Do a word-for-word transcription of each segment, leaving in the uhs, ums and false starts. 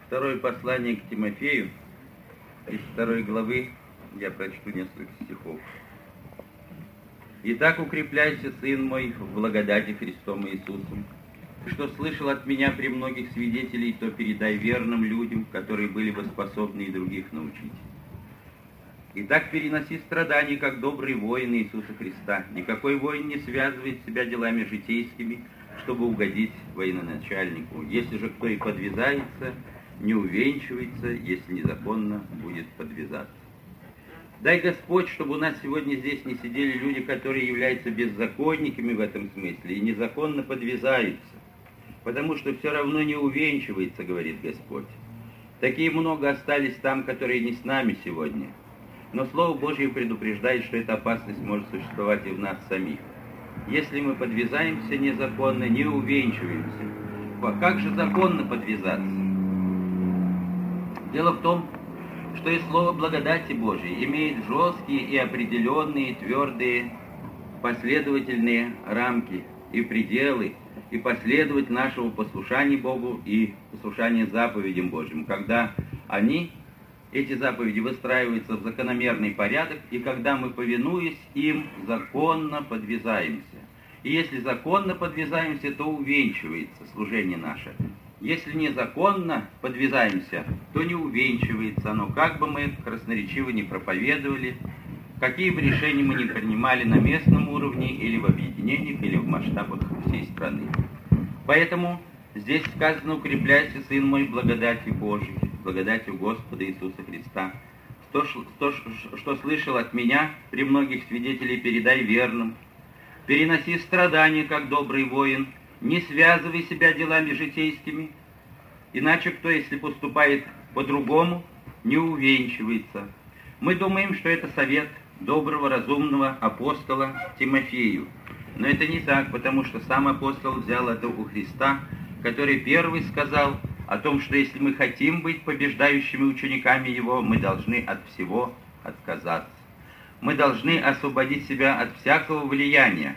Второе послание к Тимофею, из второй главы я прочту несколько стихов. «Итак, укрепляйся, сын мой, в благодати Христом Иисусом. Что слышал от меня при многих свидетелей, то передай верным людям, которые были бы способны и других научить. Итак, переноси страдания, как добрый воин Иисуса Христа. Никакой воин не связывает себя делами житейскими, чтобы угодить военачальнику. Если же кто и подвязается, не увенчивается, если незаконно будет подвязаться. Дай Господь, чтобы у нас сегодня здесь не сидели люди, которые являются беззаконниками в этом смысле и незаконно подвязаются, потому что все равно не увенчивается, говорит Господь. Такие много остались там, которые не с нами сегодня. Но Слово Божье предупреждает, что эта опасность может существовать и в нас самих. Если мы подвязаемся незаконно, не увенчиваемся. А как же законно подвязаться? Дело в том, что и слово благодати Божией имеет жесткие и определенные, твердые, последовательные рамки и пределы, и последовать нашего послушания Богу и послушания заповедям Божьим, когда они, эти заповеди, выстраиваются в закономерный порядок, и когда мы, повинуясь им, законно подвязаемся. И если законно подвязаемся, то увенчивается служение наше. Если незаконно подвязаемся, то не увенчивается оно, как бы мы красноречиво не проповедовали, какие бы решения мы не принимали на местном уровне, или в объединениях, или в масштабах всей страны. Поэтому здесь сказано: «Укрепляйся, сын мой, благодатью Божией, благодатью Господа Иисуса Христа. То, что, что слышал от меня при многих свидетелей, передай верным. Переноси страдания, как добрый воин. Не связывай себя делами житейскими, иначе кто, если поступает по-другому, не увенчивается». Мы думаем, что это совет доброго, разумного апостола Тимофею. Но это не так, потому что сам апостол взял это у Христа, который первый сказал о том, что если мы хотим быть побеждающими учениками Его, мы должны от всего отказаться. Мы должны освободить себя от всякого влияния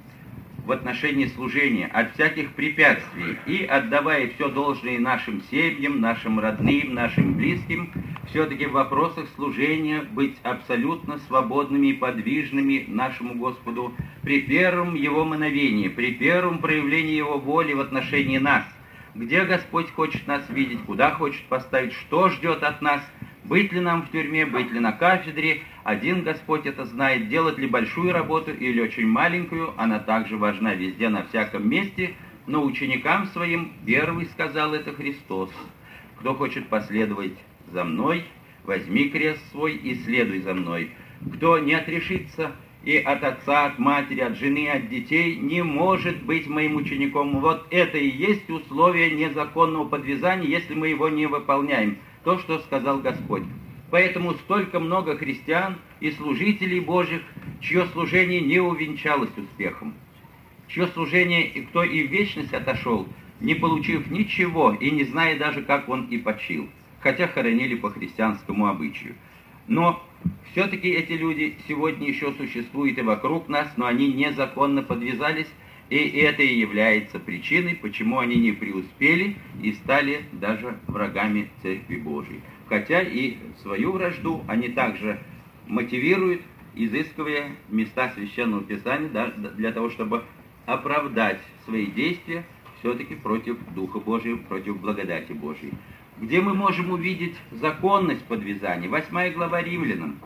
в отношении служения, от всяких препятствий, и, отдавая все должное нашим семьям, нашим родным, нашим близким, все-таки в вопросах служения быть абсолютно свободными и подвижными нашему Господу при первом Его мановении, при первом проявлении Его воли в отношении нас. Где Господь хочет нас видеть, куда хочет поставить, что ждет от нас, быть ли нам в тюрьме, быть ли на кафедре, один Господь это знает. Делать ли большую работу или очень маленькую, она также важна везде, на всяком месте. Но ученикам своим первый сказал это Христос: «Кто хочет последовать за мной, возьми крест свой и следуй за мной. Кто не отрешится и от отца, от матери, от жены, от детей, не может быть моим учеником». Вот это и есть условие незаконного подвязания, если мы его не выполняем. То, что сказал Господь. Поэтому столько много христиан и служителей Божьих, чье служение не увенчалось успехом, чье служение, и кто и в вечность отошел, не получив ничего и не зная даже, как он и почил, хотя хоронили по христианскому обычаю. Но все-таки эти люди сегодня еще существуют и вокруг нас, но они незаконно подвязались, и это и является причиной, почему они не преуспели и стали даже врагами Церкви Божией. Хотя и свою вражду они также мотивируют, изыскивая места Священного Писания, да, для того, чтобы оправдать свои действия все-таки против Духа Божьего, против благодати Божьей. Где мы можем увидеть законность подвязания? Восьмая глава Римлянам.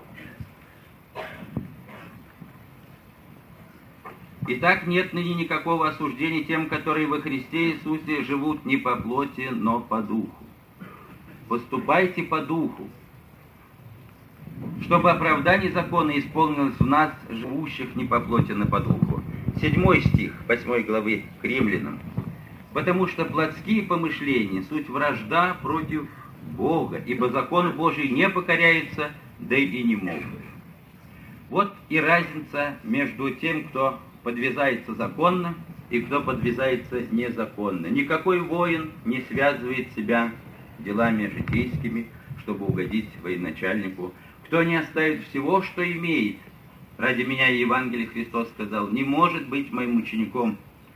«Итак, нет ныне никакого осуждения тем, которые во Христе Иисусе живут не по плоти, но по духу. Поступайте по духу, чтобы оправдание закона исполнилось в нас, живущих не по плоти, но по духу». Седьмой стих восьмой главы к Римлянам. «Потому что плотские помышления — суть вражда против Бога, ибо закон Божий не покоряется, да и не могут». Вот и разница между тем, кто подвязается законно и кто подвязается незаконно. Никакой воин не связывает себя делами житейскими, чтобы угодить военачальнику. Кто не оставит всего, что имеет, ради меня и Евангелия Христос сказал, не может быть моим учеником.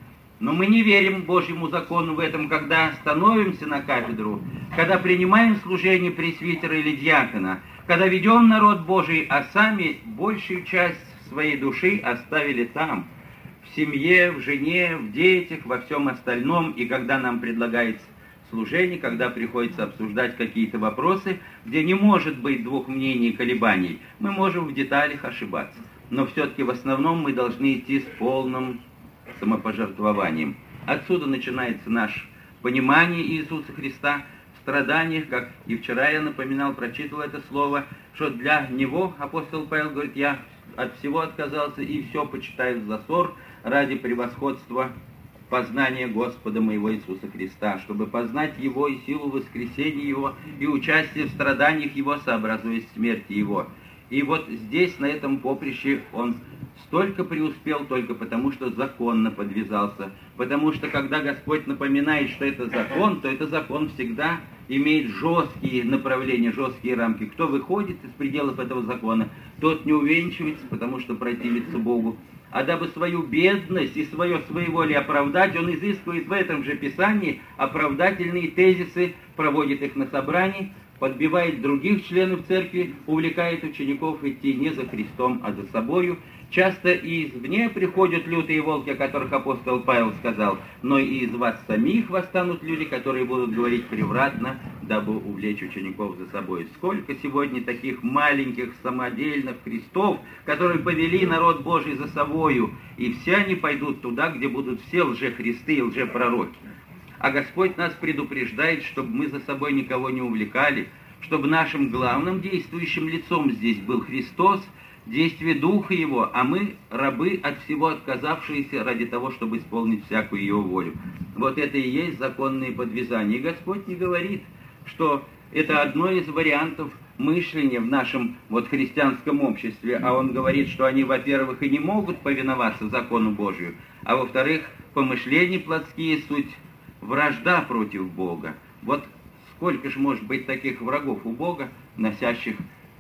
Но мы не верим Божьему закону в этом, когда становимся на кафедру, когда принимаем служение пресвитера или диакона, когда ведем народ Божий, а сами большую часть своей души оставили там, в семье, в жене, в детях, во всем остальном, и когда нам предлагается служение, когда приходится обсуждать какие-то вопросы, где не может быть двух мнений и колебаний, мы можем в деталях ошибаться. Но все-таки в основном мы должны идти с полным самопожертвованием. Отсюда начинается наше понимание Иисуса Христа в страданиях, как и вчера я напоминал, прочитал это слово, что для Него, апостол Павел говорит, я от всего отказался и все почитаю за ссор ради превосходства познания Господа моего Иисуса Христа, чтобы познать Его и силу воскресения Его, и участие в страданиях Его, сообразуясь смерти Его. И вот здесь, на этом поприще, он столько преуспел только потому, что законно подвязался. Потому что, когда Господь напоминает, что это закон, то это закон всегда имеет жесткие направления, жесткие рамки. Кто выходит из пределов этого закона, тот не увенчивается, потому что противится Богу. А дабы свою бедность и свое своеволие оправдать, он изыскивает в этом же Писании оправдательные тезисы, проводит их на собрании, подбивает других членов церкви, увлекает учеников идти не за Христом, а за собою. Часто и извне приходят лютые волки, о которых апостол Павел сказал, но и из вас самих восстанут люди, которые будут говорить превратно, дабы увлечь учеников за собой. Сколько сегодня таких маленьких самодельных крестов, которые повели народ Божий за собою, и все они пойдут туда, где будут все лжехристы и лжепророки. А Господь нас предупреждает, чтобы мы за собой никого не увлекали, чтобы нашим главным действующим лицом здесь был Христос, действие Духа Его, а мы рабы от всего отказавшиеся ради того, чтобы исполнить всякую Его волю. Вот это и есть законные подвязания. И Господь не говорит, что это одно из вариантов мышления в нашем вот христианском обществе, а Он говорит, что они, во-первых, и не могут повиноваться закону Божию, а во-вторых, помышления плотские суть вражда против Бога. Вот сколько же может быть таких врагов у Бога, носящих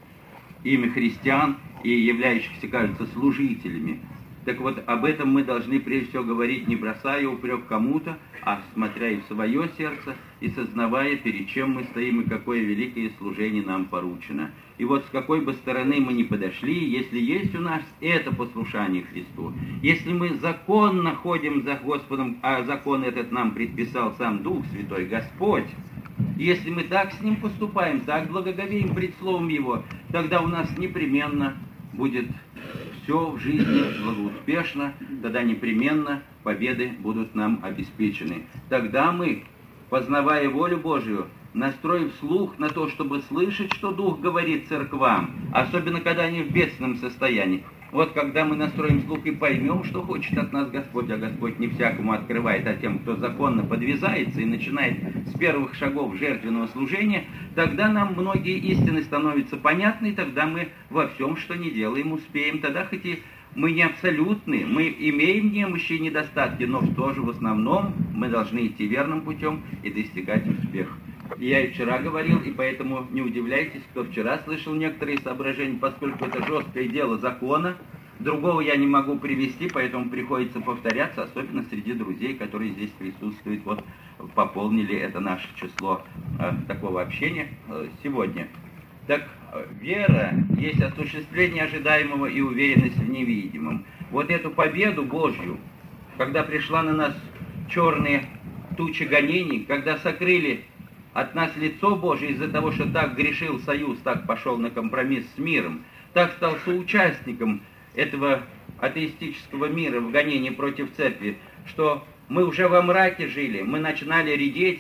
имя христиан и являющихся, кажется, служителями. Так вот, об этом мы должны прежде всего говорить, не бросая упрек кому-то, а смотря и в свое сердце, и сознавая, перед чем мы стоим, и какое великое служение нам поручено. И вот с какой бы стороны мы ни подошли, если есть у нас это послушание Христу, если мы законно ходим за Господом, а закон этот нам предписал сам Дух Святой, Господь, если мы так с Ним поступаем, так благоговеем пред Словом Его, тогда у нас непременно будет все в жизни благоуспешно, тогда непременно победы будут нам обеспечены. Тогда мы, познавая волю Божию, настроив слух на то, чтобы слышать, что Дух говорит церквам, особенно когда они в бедственном состоянии. Вот когда мы настроим слух и поймем, что хочет от нас Господь, а Господь не всякому открывает, а тем, кто законно подвязается и начинает с первых шагов жертвенного служения, тогда нам многие истины становятся понятны, и тогда мы во всем, что не делаем, успеем. Тогда хоть и мы не абсолютны, мы имеем немощи и недостатки, но тоже в основном мы должны идти верным путем и достигать успеха. Я и вчера говорил, и поэтому не удивляйтесь, кто вчера слышал некоторые соображения, поскольку это жесткое дело закона. Другого я не могу привести, поэтому приходится повторяться, особенно среди друзей, которые здесь присутствуют. Вот пополнили это наше число э, такого общения э, сегодня. Так, вера есть осуществление ожидаемого и уверенность в невидимом. Вот эту победу Божью, когда пришла на нас черные тучи гонений, когда сокрыли от нас лицо Божие из-за того, что так грешил союз, так пошел на компромисс с миром, так стал соучастником этого атеистического мира в гонении против церкви, что мы уже во мраке жили, мы начинали редеть,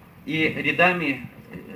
и рядами,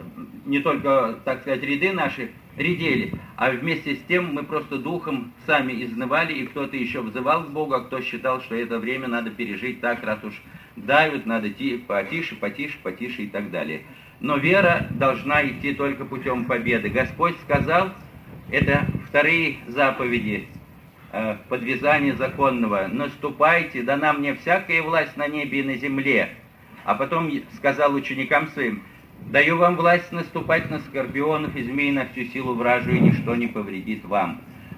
не только, так сказать, ряды наши редели, а вместе с тем мы просто духом сами изнывали, и кто-то еще взывал к Богу, а кто считал, что это время надо пережить так, раз уж давят, надо идти потише, потише, потише и так далее. Но вера должна идти только путем победы. Господь сказал, это вторые заповеди э, подвязания законного, наступайте, дана мне всякая власть на небе и на земле. А потом сказал ученикам своим, даю вам власть наступать на скорпионов и змей, на всю силу вражию, и ничто не повредит вам.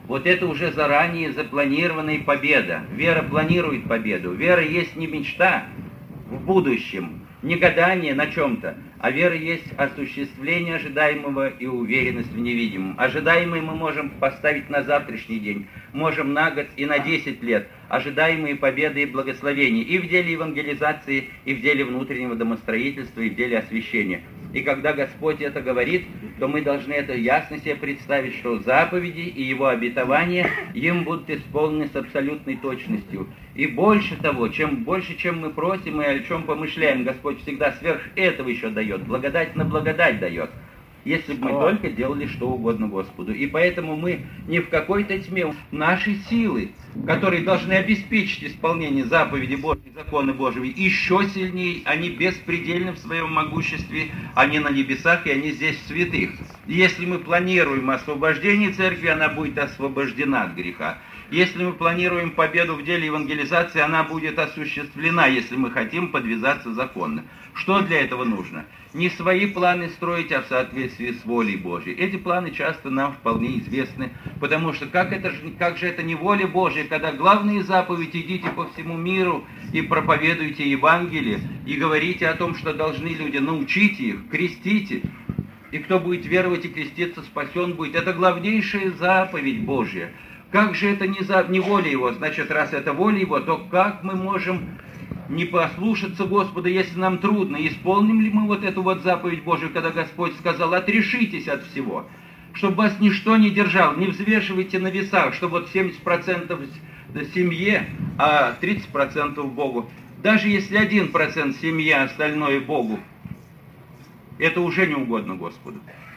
Вот это уже заранее запланированная победа. Вера планирует победу. Вера есть не мечта в будущем, не гадание на чем-то, а вера есть осуществление ожидаемого и уверенность в невидимом. Ожидаемое мы можем поставить на завтрашний день, можем на год и на десять лет. Ожидаемые победы и благословения и в деле евангелизации, и в деле внутреннего домостроительства, и в деле освящения. И когда Господь это говорит, то мы должны это ясно себе представить, что заповеди и Его обетования им будут исполнены с абсолютной точностью. И больше того, чем больше, чем мы просим и о чем помышляем, Господь всегда сверх этого еще дает, благодать на благодать дает, если бы мы только делали что угодно Господу. И поэтому мы не в какой-то тьме. Наши силы, которые должны обеспечить исполнение заповедей Божьей, закона Божьего, еще сильнее, они беспредельны в своем могуществе, они на небесах, и они здесь в святых. Если мы планируем освобождение церкви, она будет освобождена от греха. Если мы планируем победу в деле евангелизации, она будет осуществлена, если мы хотим подвязаться законно. Что для этого нужно? Не свои планы строить, а в соответствии с волей Божьей. Эти планы часто нам вполне известны, потому что как, это, как же это не воля Божья, когда главные заповеди: идите по всему миру и проповедуйте Евангелие, и говорите о том, что должны люди, научите их, крестите, и кто будет веровать и креститься, спасен будет. Это главнейшая заповедь Божья. Как же это не, за, не воля Его? Значит, раз это воля Его, то как мы можем не послушаться Господа, если нам трудно? Исполним ли мы вот эту вот заповедь Божию, когда Господь сказал: отрешитесь от всего, чтобы вас ничто не держало, не взвешивайте на весах, чтобы вот семьдесят процентов семье, а тридцать процентов Богу. Даже если один процент семье, а остальное Богу, это уже не угодно Господу.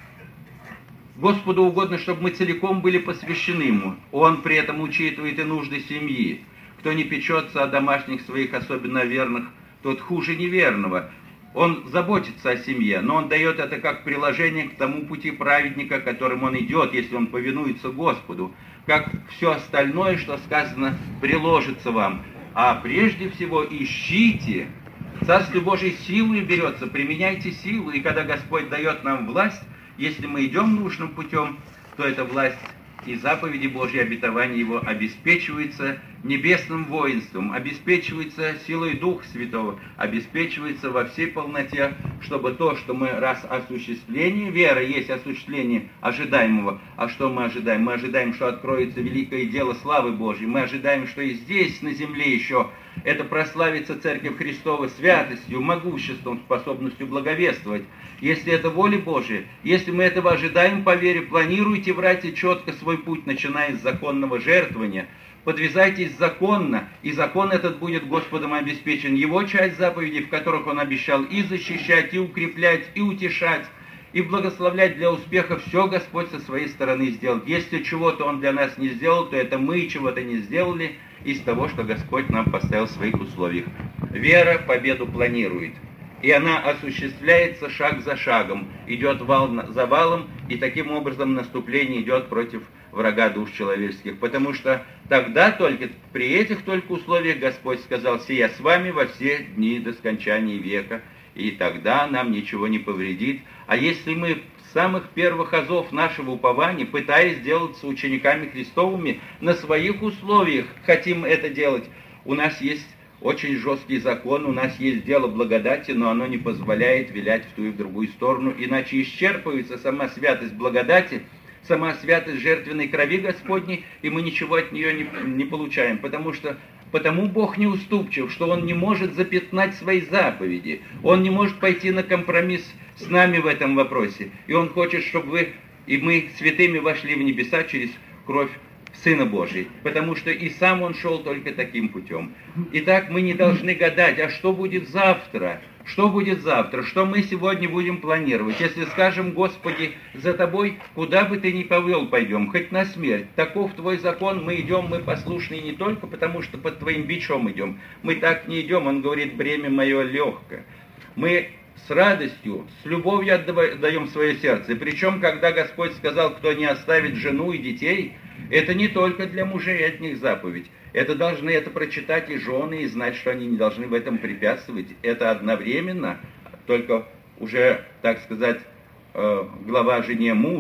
Господу угодно, чтобы мы целиком были посвящены Ему. Он при этом учитывает и нужды семьи. Кто не печется о домашних своих, особенно верных, тот хуже неверного. Он заботится о семье, но он дает это как приложение к тому пути праведника, которым он идет, если он повинуется Господу. Как все остальное, что сказано, приложится вам. А прежде всего ищите. Царствие Божьей силой берется, применяйте силу. И когда Господь дает нам власть, если мы идем нужным путем, то эта власть и заповеди Божьи, обетования Его обеспечиваются небесным воинством, обеспечивается силой Духа Святого, обеспечивается во всей полноте, чтобы то, что мы, раз осуществление, вера есть осуществление ожидаемого, а что мы ожидаем? Мы ожидаем, что откроется великое дело славы Божьей, мы ожидаем, что и здесь, на земле еще, это прославится Церковь Христова святостью, могуществом, способностью благовествовать. Если это воля Божия, если мы этого ожидаем по вере, планируйте, братья, четко свой путь, начиная с законного жертвования. Подвязайтесь законно, и закон этот будет Господом обеспечен. Его часть заповедей, в которых Он обещал и защищать, и укреплять, и утешать, и благословлять для успеха, все Господь со своей стороны сделал. Если чего-то Он для нас не сделал, то это мы чего-то не сделали из того, что Господь нам поставил в своих условиях. Вера победу планирует, и она осуществляется шаг за шагом, идет вал за валом, и таким образом наступление идет против врага душ человеческих, потому что тогда только, при этих только условиях Господь сказал: «Сия с вами во все дни до скончания века», и тогда нам ничего не повредит. А если мы с самых первых азов нашего упования, пытаясь сделаться учениками Христовыми, на своих условиях хотим это делать, у нас есть очень жесткий закон, у нас есть дело благодати, но оно не позволяет вилять в ту и в другую сторону, иначе исчерпывается сама святость благодати, сама святость жертвенной крови Господней, и мы ничего от нее не, не получаем, потому что потому Бог не уступчив, что Он не может запятнать свои заповеди, Он не может пойти на компромисс с нами в этом вопросе, и Он хочет, чтобы вы и мы святыми вошли в небеса через кровь Сына Божий, потому что и сам Он шел только таким путем. Итак, мы не должны гадать, а что будет завтра? Что будет завтра? Что мы сегодня будем планировать? Если скажем: «Господи, за Тобой, куда бы Ты ни повел, пойдем, хоть на смерть. Таков Твой закон, мы идем, мы послушны не только потому, что под Твоим бичом идем. Мы так не идем». Он говорит: «Бремя мое легкое». Мы с радостью, с любовью отдаем свое сердце. Причем, когда Господь сказал: «Кто не оставит жену и детей», это не только для мужей от них заповедь. Это должны это прочитать и жены, и знать, что они не должны в этом препятствовать. Это одновременно, только уже, так сказать, глава жене муж,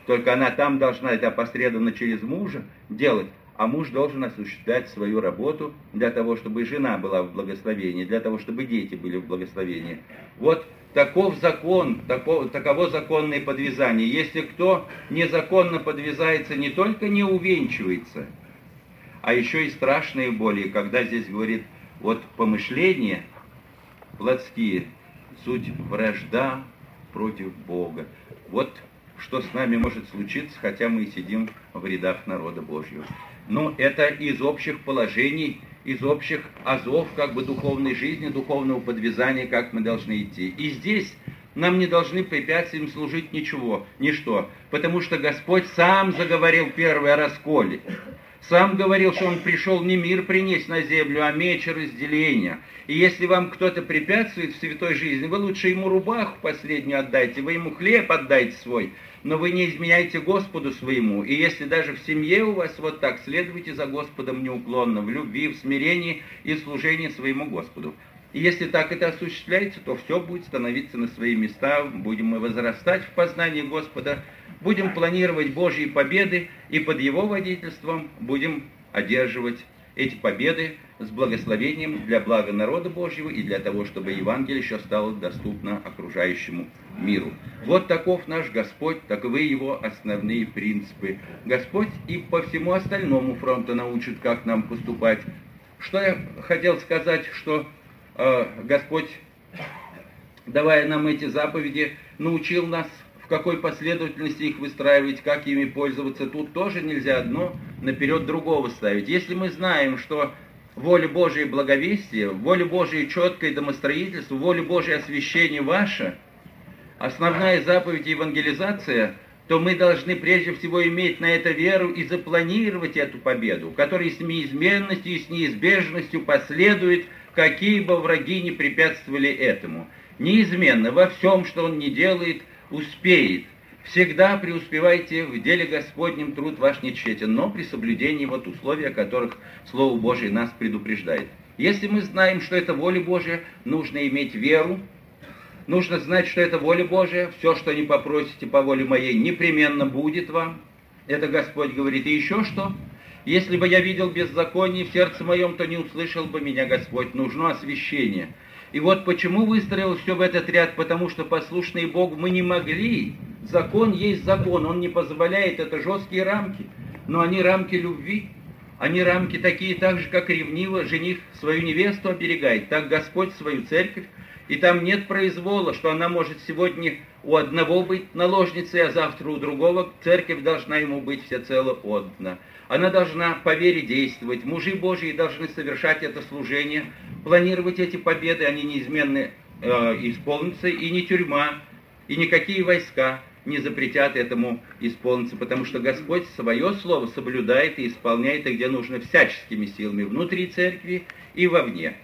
только она там должна это опосредованно через мужа делать, а муж должен осуществлять свою работу для того, чтобы жена была в благословении, для того, чтобы дети были в благословении. Вот таков закон, таково, таково законное подвязание. Если кто незаконно подвязается, не только не увенчивается, а еще и страшные боли, когда здесь говорит, вот помышления плотские, суть вражда против Бога. Вот что с нами может случиться, хотя мы и сидим в рядах народа Божьего. Но это из общих положений, из общих азов, как бы, духовной жизни, духовного подвязания, как мы должны идти. И здесь нам не должны препятствием служить ничего, ничто, потому что Господь сам заговорил первый о расколе. Сам говорил, что Он пришел не мир принести на землю, а меч разделения. И если вам кто-то препятствует в святой жизни, вы лучше ему рубаху последнюю отдайте, вы ему хлеб отдайте свой, но вы не изменяйте Господу своему. И если даже в семье у вас вот так, следуйте за Господом неуклонно, в любви, в смирении и в служении своему Господу. И если так это осуществляется, то все будет становиться на свои места, будем мы возрастать в познании Господа, будем планировать Божьи победы, и под Его водительством будем одерживать эти победы с благословением для блага народа Божьего и для того, чтобы Евангелие еще стало доступно окружающему миру. Вот таков наш Господь, таковы Его основные принципы. Господь и по всему остальному фронту научит, как нам поступать. Что я хотел сказать, что э, Господь, давая нам эти заповеди, научил нас, в какой последовательности их выстраивать, как ими пользоваться. Тут тоже нельзя одно наперед другого ставить. Если мы знаем, что воля Божия благовестие, воля Божия четкое домостроительство, воля Божия освящение ваше, основная заповедь евангелизация, то мы должны прежде всего иметь на это веру и запланировать эту победу, которая с неизменностью и с неизбежностью последует, какие бы враги не препятствовали этому. Неизменно во всем, что Он не делает, успеет. Всегда преуспевайте в деле Господнем, труд ваш не тщетен, но при соблюдении вот условий, о которых Слово Божие нас предупреждает. Если мы знаем, что это воля Божия, нужно иметь веру, нужно знать, что это воля Божия, все, что не попросите по воле моей, непременно будет вам. Это Господь говорит. И еще что? Если бы я видел беззаконие в сердце моем, то не услышал бы меня Господь. Нужно освящение. И вот почему выстроил все в этот ряд, потому что послушные Богу мы не могли. Закон есть закон, он не позволяет, это жесткие рамки, но они рамки любви. Они рамки такие, так же, как ревниво жених свою невесту оберегает, так Господь свою церковь. И там нет произвола, что она может сегодня у одного быть наложницей, а завтра у другого. Церковь должна ему быть всецело отдана. Она должна по вере действовать. Мужи Божьи должны совершать это служение, планировать эти победы, они неизменно э, исполнятся, и ни тюрьма, и никакие войска не запретят этому исполниться, потому что Господь свое слово соблюдает и исполняет, и где нужно всяческими силами, внутри церкви и вовне.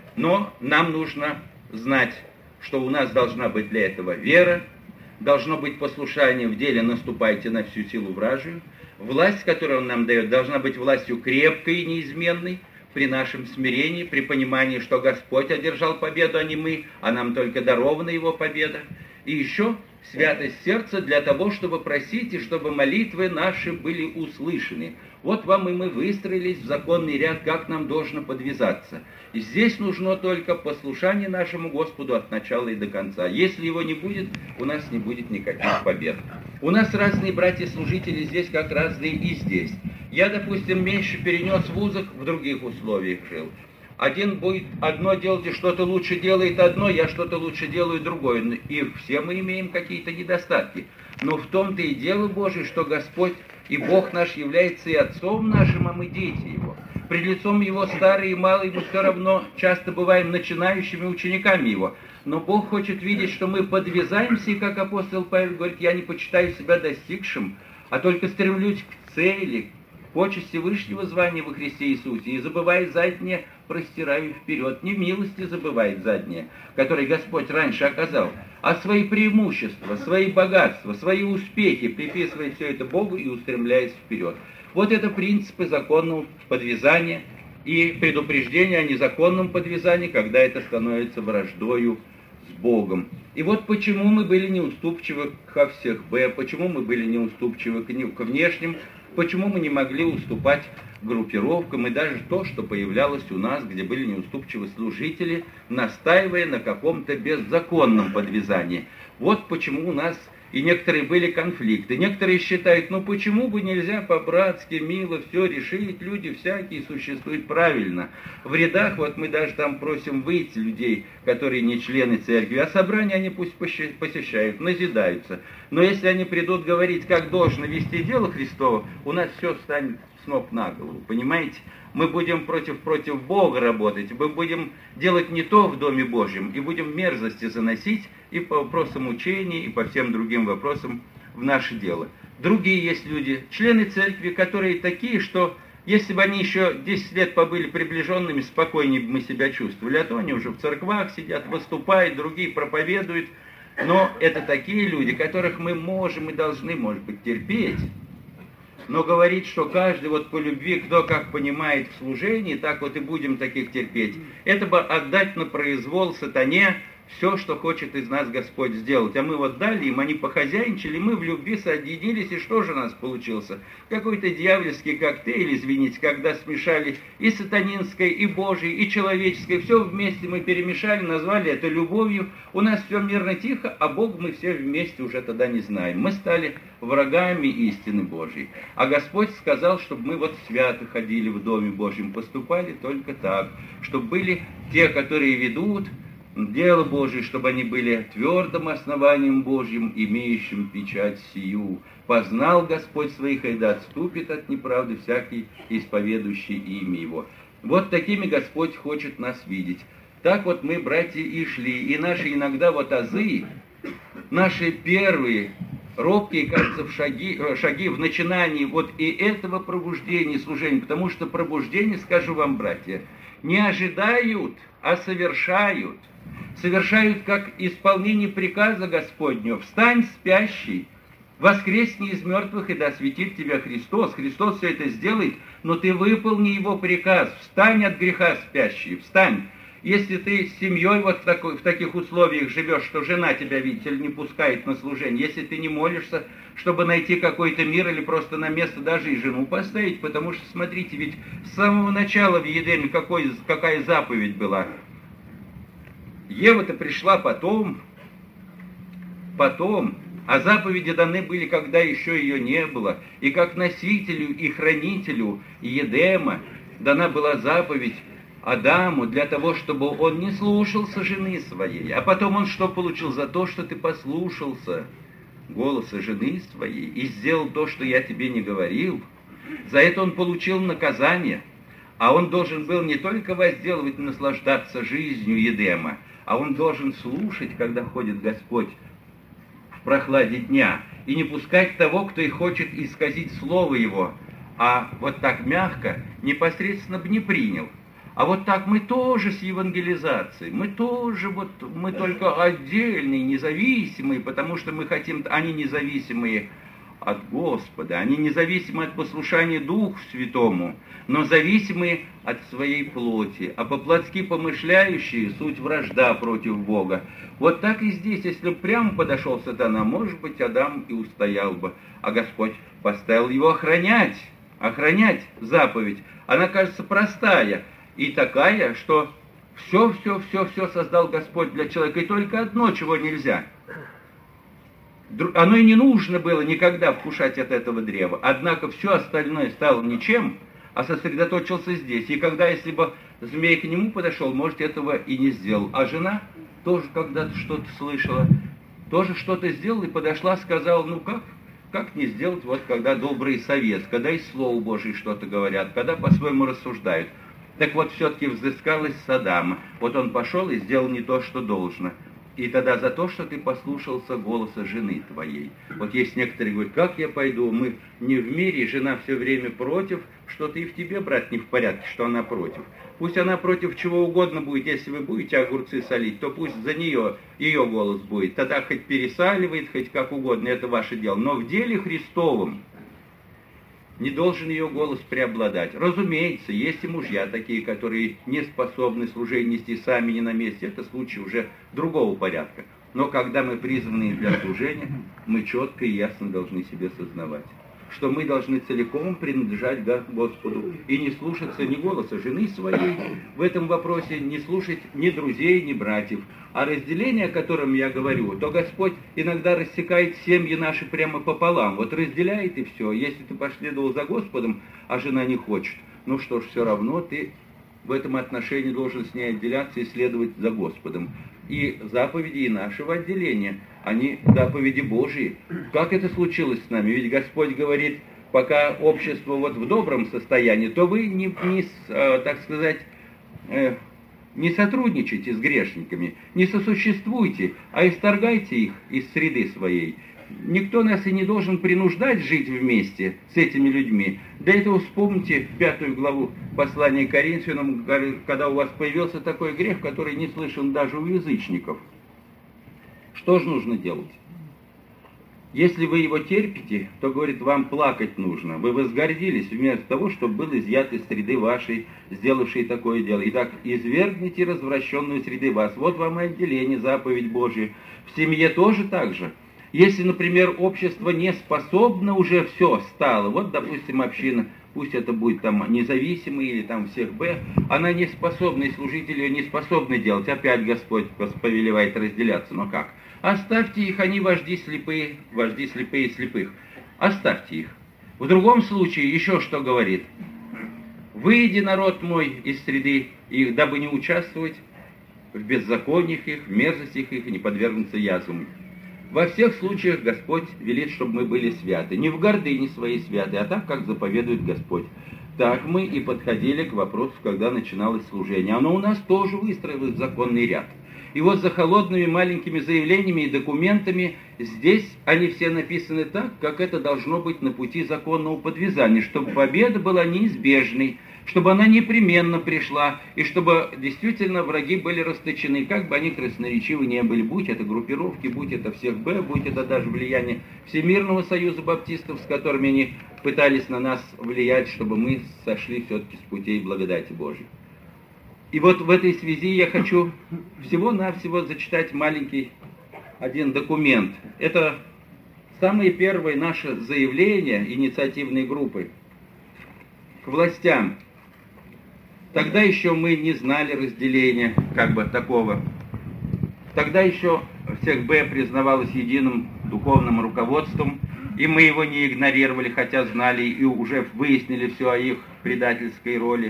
Но нам нужно знать, что у нас должна быть для этого вера, должно быть послушание в деле «наступайте на всю силу вражию». Власть, которую Он нам дает, должна быть властью крепкой и неизменной, при нашем смирении, при понимании, что Господь одержал победу, а не мы, а нам только дарована Его победа. И еще святость сердца для того, чтобы просить, и чтобы молитвы наши были услышаны. Вот вам и мы выстроились в законный ряд, как нам должно подвязаться. И здесь нужно только послушание нашему Господу от начала и до конца. Если его не будет, у нас не будет никаких побед. У нас разные братья-служители здесь, как разные и здесь. Я, допустим, меньше перенес в вузах, в других условиях жил. Один будет одно делать и что-то лучше делает одно, я что-то лучше делаю другое. И все мы имеем какие-то недостатки. Но в том-то и дело Божие, что Господь и Бог наш является и Отцом нашим, а мы дети Его. Пред лицом Его старые и малые мы все равно часто бываем начинающими учениками Его. Но Бог хочет видеть, что мы подвязаемся, и как апостол Павел говорит, я не почитаю себя достигшим, а только стремлюсь к цели, к почести вышнего звания во Христе Иисусе, и забывая заднее, простираю вперед. Не милости забывает заднее, которые Господь раньше оказал, а свои преимущества, свои богатства, свои успехи, приписывая все это Богу и устремляясь вперед. Вот это принципы законного подвязания и предупреждения о незаконном подвязании, когда это становится враждою с Богом. И вот почему мы были неуступчивы ко всех Б, почему мы были неуступчивы к внешним, почему мы не могли уступать группировкам, и даже то, что появлялось у нас, где были неуступчивы служители, настаивая на каком-то беззаконном подвязании. Вот почему у нас и некоторые были конфликты. Некоторые считают, ну почему бы нельзя по-братски, мило все решить, люди всякие существуют правильно. В рядах вот мы даже там просим выйти людей, которые не члены церкви, а собрания они пусть посещают, назидаются. Но если они придут говорить, как должно вести дело Христово, у нас все станет с ног на голову, понимаете? Мы будем против, против Бога работать, мы будем делать не то в Доме Божьем, и будем мерзости заносить и по вопросам учения, и по всем другим вопросам в наше дело. Другие есть люди, члены церкви, которые такие, что если бы они еще десять лет побыли приближенными, спокойнее бы мы себя чувствовали, а то они уже в церквах сидят, выступают, другие проповедуют. Но это такие люди, которых мы можем и должны, может быть, терпеть. Но говорить, что каждый вот по любви, кто как понимает в служении, так вот и будем таких терпеть, это бы отдать на произвол сатане все, что хочет из нас Господь сделать. А мы вот дали им, они похозяйничали, мы в любви соединились, и что же у нас получился? Какой-то дьявольский коктейль, извините, когда смешали и сатанинское, и Божие, и человеческое, все вместе мы перемешали, назвали это любовью. У нас все мирно, тихо, а Бог мы все вместе уже тогда не знаем. Мы стали врагами истины Божьей. А Господь сказал, чтобы мы вот свято ходили в Доме Божьем, поступали только так, чтобы были те, которые ведут дело Божие, чтобы они были твердым основанием Божьим, имеющим печать сию. Познал Господь своих, и да отступит от неправды всякий, исповедующий имя Его. Вот такими Господь хочет нас видеть. Так вот мы, братья, и шли. И наши иногда вот азы, наши первые робкие, кажется, в шаги, шаги в начинании вот и этого пробуждения, служения, потому что пробуждение, скажу вам, братья, не ожидают, а совершают. Совершают как исполнение приказа Господнего. Встань, спящий, воскресни из мертвых, и да осветит тебя Христос. Христос все это сделает, но ты выполни Его приказ. Встань от греха, спящий, встань. Если ты с семьей вот в, такой, в таких условиях живешь, что жена тебя, видите ли, не пускает на служение, если ты не молишься, чтобы найти какой-то мир или просто на место даже и жену поставить, потому что, смотрите, ведь с самого начала в Едеме какой, какая заповедь была? Ева-то пришла потом, потом, а заповеди даны были, когда еще ее не было. И как носителю и хранителю Едема дана была заповедь Адаму для того, чтобы он не слушался жены своей. А потом он что получил? За то, что ты послушался голоса жены своей и сделал то, что я тебе не говорил. За это он получил наказание. А он должен был не только возделывать и наслаждаться жизнью Едема, а он должен слушать, когда ходит Господь в прохладе дня, и не пускать того, кто и хочет исказить слово Его, а вот так мягко, непосредственно бы не принял. А вот так мы тоже с евангелизацией, мы тоже вот, мы только отдельные, независимые, потому что мы хотим, они независимые от Господа, они независимы от послушания Духу Святому, но зависимы от своей плоти, а по-плотски помышляющие суть вражда против Бога. Вот так и здесь, если бы прямо подошел сатана, может быть, Адам и устоял бы, а Господь поставил его охранять, охранять заповедь. Она, кажется, простая и такая, что все, все, все, все создал Господь для человека, и только одно, чего нельзя. Оно и не нужно было никогда вкушать от этого древа. Однако все остальное стало ничем, а сосредоточился здесь. И когда, если бы змей к нему подошел, может, этого и не сделал. А жена тоже когда-то что-то слышала, тоже что-то сделала и подошла, сказала, ну как, как не сделать, вот когда добрый совет, когда и Слово Божие что-то говорят, когда по-своему рассуждают. Так вот, все-таки взыскалось с Адама. Вот он пошел и сделал не то, что должно. И тогда за то, что ты послушался голоса жены твоей. Вот есть некоторые говорят, как я пойду, мы не в мире, жена все время против, что-то и в тебе, брат, не в порядке, что она против. Пусть она против чего угодно будет, если вы будете огурцы солить, то пусть за нее, ее голос будет. Тогда хоть пересаливает, хоть как угодно, это ваше дело. Но в деле Христовом не должен ее голос преобладать. Разумеется, есть и мужья такие, которые не способны служение нести сами не на месте. Это случай уже другого порядка. Но когда мы призваны для служения, мы четко и ясно должны себе сознавать, что мы должны целиком принадлежать Господу и не слушаться ни голоса жены своей в этом вопросе, не слушать ни друзей, ни братьев. А разделение, о котором я говорю, то Господь иногда рассекает семьи наши прямо пополам. Вот разделяет и все. Если ты последовал за Господом, а жена не хочет, ну что ж, все равно ты в этом отношении должен с ней отделяться и следовать за Господом. И заповеди и нашего отделения, они заповеди Божьи. Как это случилось с нами? Ведь Господь говорит, пока общество вот в добром состоянии, то вы не, не так сказать, не сотрудничайте с грешниками, не сосуществуйте, а исторгайте их из среды своей. Никто нас и не должен принуждать жить вместе с этими людьми. Для этого вспомните пятую главу послания к Коринфянам, когда у вас появился такой грех, который не слышен даже у язычников. Что же нужно делать? Если вы его терпите, то, говорит, вам плакать нужно. Вы возгордились вместо того, чтобы был изъят из среды вашей, сделавшей такое дело. Итак, извергните развращенную среды вас. Вот вам и отделение, заповедь Божья. В семье тоже так же. Если, например, общество не способно уже все стало, вот, допустим, община, пусть это будет там независимый или там всех Б, она не способна, и служители ее не способны делать. Опять Господь повелевает разделяться. Но как? Оставьте их, они вожди слепые, вожди слепые слепых. Оставьте их. В другом случае еще что говорит? Выйди, народ мой, из среды их, дабы не участвовать в беззакониях их, в мерзостях их и не подвергнуться язвам. Во всех случаях Господь велит, чтобы мы были святы. Не в гордыне своей святы, а так, как заповедует Господь. Так мы и подходили к вопросу, когда начиналось служение. Оно у нас тоже выстроилось в законный ряд. И вот за холодными маленькими заявлениями и документами здесь они все написаны так, как это должно быть на пути законного подвязания, чтобы победа была неизбежной, чтобы она непременно пришла, и чтобы действительно враги были расточены, как бы они красноречивы не были, будь это группировки, будь это всех Б, будь это даже влияние Всемирного союза баптистов, с которыми они пытались на нас влиять, чтобы мы сошли все-таки с путей благодати Божьей. И вот в этой связи я хочу всего-навсего зачитать маленький один документ. Это самое первое наше заявление инициативной группы к властям. Тогда еще мы не знали разделения, как бы такого. Тогда еще всех Б признавалось единым духовным руководством, и мы его не игнорировали, хотя знали и уже выяснили все о их предательской роли.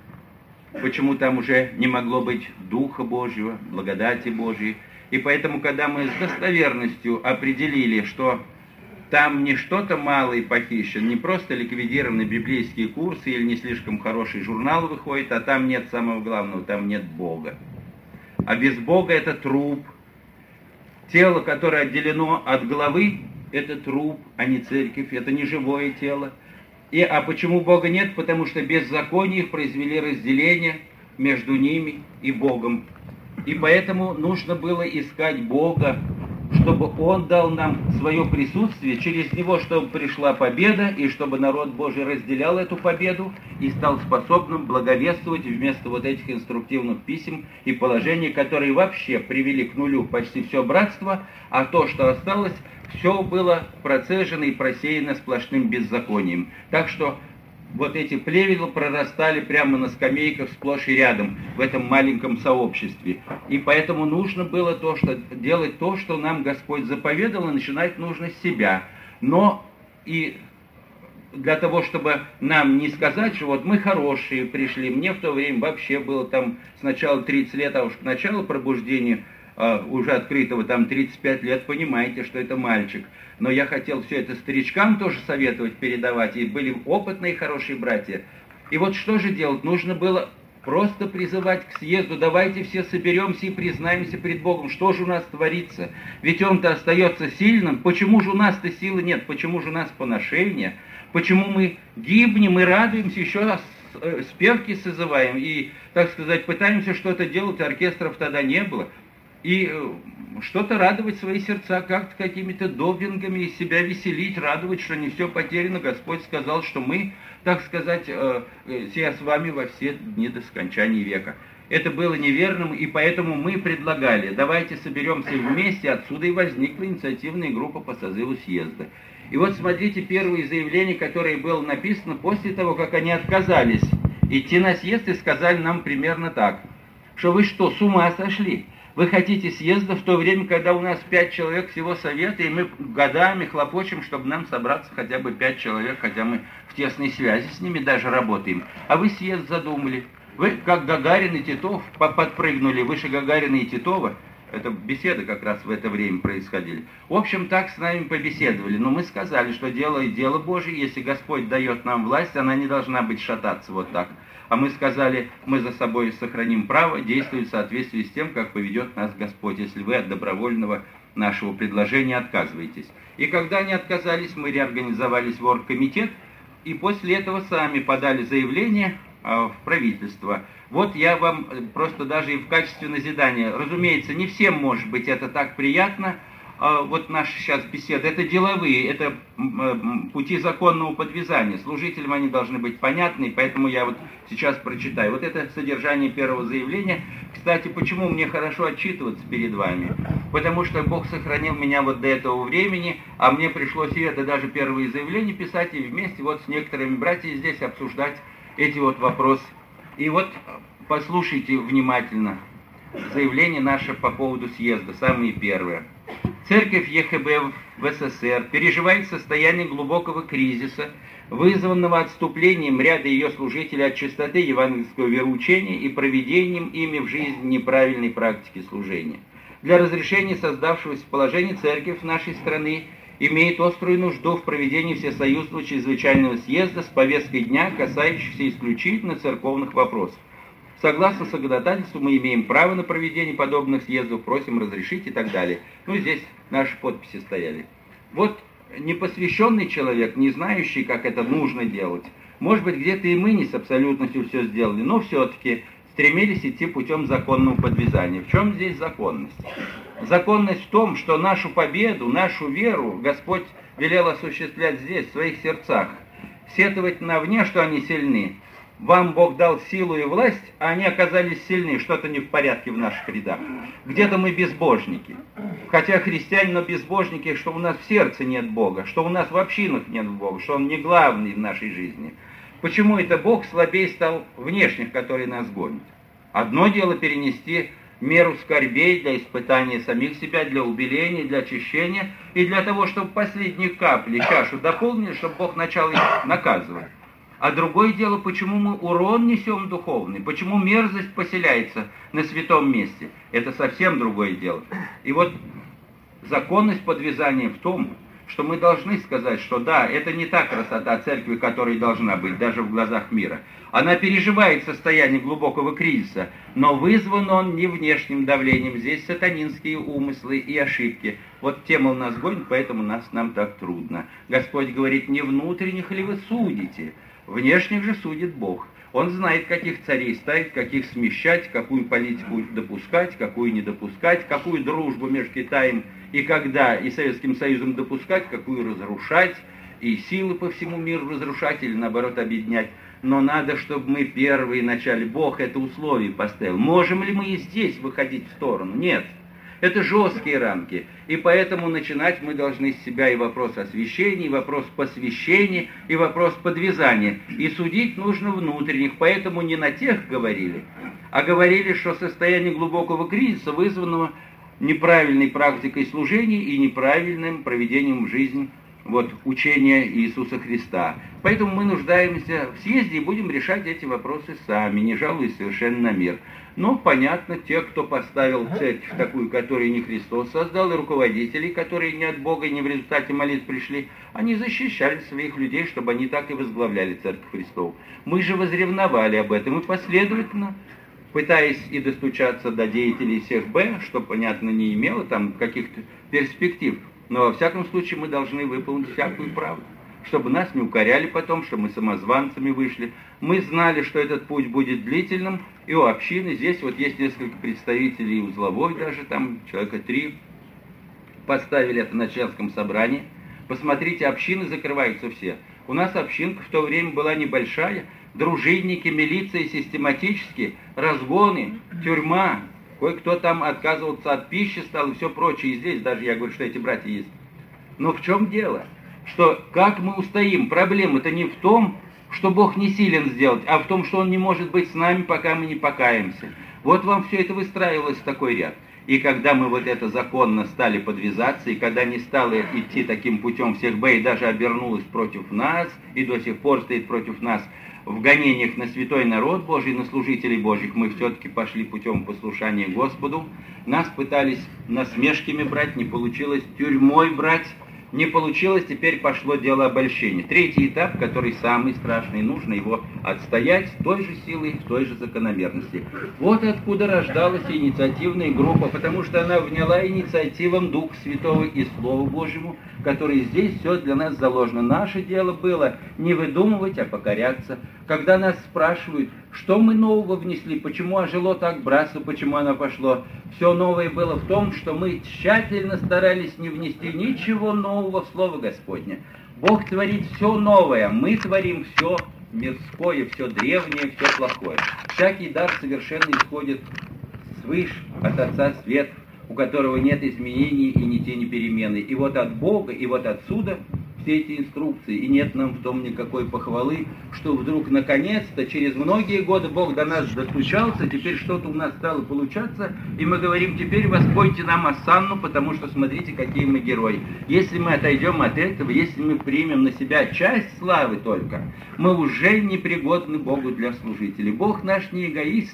Почему там уже не могло быть Духа Божьего, благодати Божьей. И поэтому, когда мы с достоверностью определили, что там не что-то малое похищено, не просто ликвидированы библейские курсы или не слишком хороший журнал выходит, а там нет самого главного, там нет Бога. А без Бога это труп. Тело, которое отделено от головы, это труп, а не церковь, это не живое тело. И, а почему Бога нет? Потому что беззаконие их произвели разделение между ними и Богом. И поэтому нужно было искать Бога, чтобы Он дал нам свое присутствие, через Него, чтобы пришла победа, и чтобы народ Божий разделял эту победу и стал способным благовествовать вместо вот этих инструктивных писем и положений, которые вообще привели к нулю почти все братство, а то, что осталось, все было процежено и просеяно сплошным беззаконием. Так что вот эти плевела прорастали прямо на скамейках сплошь и рядом в этом маленьком сообществе. И поэтому нужно было то, что, делать то, что нам Господь заповедал, и начинать нужно с себя. Но и для того, чтобы нам не сказать, что вот мы хорошие пришли, мне в то время вообще было там сначала тридцать лет, а уж к началу пробуждения уже открытого, там тридцать пять лет, понимаете, что это мальчик. Но я хотел все это старичкам тоже советовать, передавать, и были опытные хорошие братья. И вот что же делать? Нужно было просто призывать к съезду, давайте все соберемся и признаемся пред Богом, что же у нас творится. Ведь Он-то остается сильным, почему же у нас-то силы нет, почему же у нас поношение, почему мы гибнем и радуемся, еще раз спевки созываем, и, так сказать, пытаемся что-то делать, оркестров тогда не было. И что-то радовать свои сердца как-то какими-то допингами, и себя веселить, радовать, что не все потеряно. Господь сказал, что мы, так сказать, все с вами во все дни до скончания века. это было неверным, и поэтому мы предлагали, давайте соберемся вместе, отсюда и возникла инициативная группа по созыву съезда. И вот смотрите первое заявление, которое было написано после того, как они отказались идти на съезд и сказали нам примерно так, что вы что, с ума сошли? Вы хотите съезда в то время, когда у нас пять человек всего совета, и мы годами хлопочем, чтобы нам собраться хотя бы пять человек, хотя мы в тесной связи с ними даже работаем. А вы съезд задумали. Вы, как Гагарин и Титов, подпрыгнули выше Гагарина и Титова. Это беседы как раз в это время происходили. В общем, так с нами побеседовали. Но мы сказали, что дело и дело Божие, если Господь дает нам власть, она не должна быть шататься вот так. А мы сказали, мы за собой сохраним право действовать в соответствии с тем, как поведет нас Господь, если вы от добровольного нашего предложения отказываетесь. И когда они отказались, мы реорганизовались в оргкомитет, и после этого сами подали заявление в правительство. Вот я вам просто даже и в качестве назидания, разумеется, не всем, может быть, это так приятно, вот наша сейчас беседа, это деловые, это пути законного подвязания. Служителям они должны быть понятны, поэтому я вот сейчас прочитаю. Вот это содержание первого заявления. Кстати, почему мне хорошо отчитываться перед вами? Потому что Бог сохранил меня вот до этого времени, а мне пришлось и это даже первые заявления писать, и вместе вот с некоторыми братьями здесь обсуждать эти вот вопросы. И вот послушайте внимательно заявление наше по поводу съезда, самое первое. Церковь ЕХБ в СССР переживает состояние глубокого кризиса, вызванного отступлением ряда ее служителей от чистоты евангельского вероучения и проведением ими в жизнь неправильной практики служения. Для разрешения создавшегося положения церковь нашей страны имеет острую нужду в проведении всесоюзного чрезвычайного съезда с повесткой дня, касающейся исключительно церковных вопросов. Согласно законодательству мы имеем право на проведение подобных съездов, просим разрешить и так далее. Ну, здесь наши подписи стояли. Вот непосвященный человек, не знающий, как это нужно делать, может быть, где-то и мы не с абсолютностью все сделали, но все-таки стремились идти путем законного подвязания. В чем здесь законность? Законность в том, что нашу победу, нашу веру Господь велел осуществлять здесь, в своих сердцах. Сетовать на вне, что они сильны. Вам Бог дал силу и власть, а они оказались сильны, что-то не в порядке в наших рядах. Где-то мы безбожники. Хотя христиане, но безбожники, что у нас в сердце нет Бога, что у нас в общинах нет Бога, что Он не главный в нашей жизни. Почему это Бог слабее стал внешних, которые нас гонят? Одно дело перенести меру скорбей для испытания самих себя, для убеления, для очищения, и для того, чтобы последние капли чашу дополнили, чтобы Бог начал их наказывать. А другое дело, почему мы урон несем духовный, почему мерзость поселяется на святом месте. Это совсем другое дело. И вот законность подвязания в том, что мы должны сказать, что да, это не та красота церкви, которая должна быть, даже в глазах мира. Она переживает состояние глубокого кризиса, но вызван он не внешним давлением. Здесь сатанинские умыслы и ошибки. Вот тема у нас гонит, поэтому нас, нам так трудно. Господь говорит, не внутренних ли вы судите? Внешних же судит Бог. Он знает, каких царей ставить, каких смещать, какую политику допускать, какую не допускать, какую дружбу между Китаем и когда и Советским Союзом допускать, какую разрушать, и силы по всему миру разрушать или наоборот объединять. Но надо, чтобы мы первые начали. Бог это условие поставил. Можем ли мы и здесь выходить в сторону? Нет. Это жесткие рамки, и поэтому начинать мы должны с себя и вопрос освящения, и вопрос посвящения, и вопрос подвязания. И судить нужно внутренних, поэтому не на тех говорили, а говорили, что состояние глубокого кризиса, вызванного неправильной практикой служения и неправильным проведением в жизнь вот, учения Иисуса Христа. Поэтому мы нуждаемся в съезде и будем решать эти вопросы сами, не жалуясь совершенно на мир. Но, понятно, те, кто поставил церковь такую, которую не Христос создал, и руководителей, которые не от Бога, не в результате молитв пришли, они защищали своих людей, чтобы они так и возглавляли Церковь Христову. Мы же возревновали об этом и последовательно, пытаясь и достучаться до деятелей всех Б, что, понятно, не имело там каких-то перспектив, но во всяком случае мы должны выполнить всякую правду, чтобы нас не укоряли потом, что мы самозванцами вышли. Мы знали, что этот путь будет длительным, и у общины здесь вот есть несколько представителей узловой, даже там человека три, поставили это на членском собрании. Посмотрите, общины закрываются все. У нас общинка в то время была небольшая, дружинники, милиция систематически, разгоны, тюрьма. Кое-кто там отказывался от пищи стал и все прочее. И здесь даже я говорю, что эти братья есть. Но в чем дело? Что как мы устоим? Проблема-то не в том, что Бог не силен сделать, а в том, что Он не может быть с нами, пока мы не покаемся. Вот вам все это выстраивалось в такой ряд. И когда мы вот это законно стали подвязаться, и когда не стало идти таким путем всех Б, и даже обернулась против нас, и до сих пор стоит против нас в гонениях на святой народ Божий, на служителей Божьих, мы все-таки пошли путем послушания Господу. Нас пытались насмешками брать, не получилось тюрьмой брать, не получилось, теперь пошло дело обольщения. Третий этап, который самый страшный, нужно его отстоять той же силой, той же закономерности. Вот откуда рождалась инициативная группа, потому что она вняла инициативам Духа Святого и Слову Божьему, который здесь все для нас заложено. Наше дело было не выдумывать, а покоряться. Когда нас спрашивают, что мы нового внесли, почему ожило так братство, почему оно пошло, все новое было в том, что мы тщательно старались не внести ничего нового в Слово Господне. Бог творит все новое, мы творим все мирское, все древнее, все плохое. Всякий дар совершенно исходит свыше, от Отца Свет, у которого нет изменений и ни тени перемены. И вот от Бога, и вот отсюда все эти инструкции, и нет нам в том никакой похвалы, что вдруг наконец-то через многие годы Бог до нас достучался, теперь что-то у нас стало получаться, и мы говорим, теперь воспойте нам осанну, потому что смотрите, какие мы герои. Если мы отойдем от этого, если мы примем на себя часть славы только, мы уже не пригодны Богу для служителей. Бог наш не эгоист,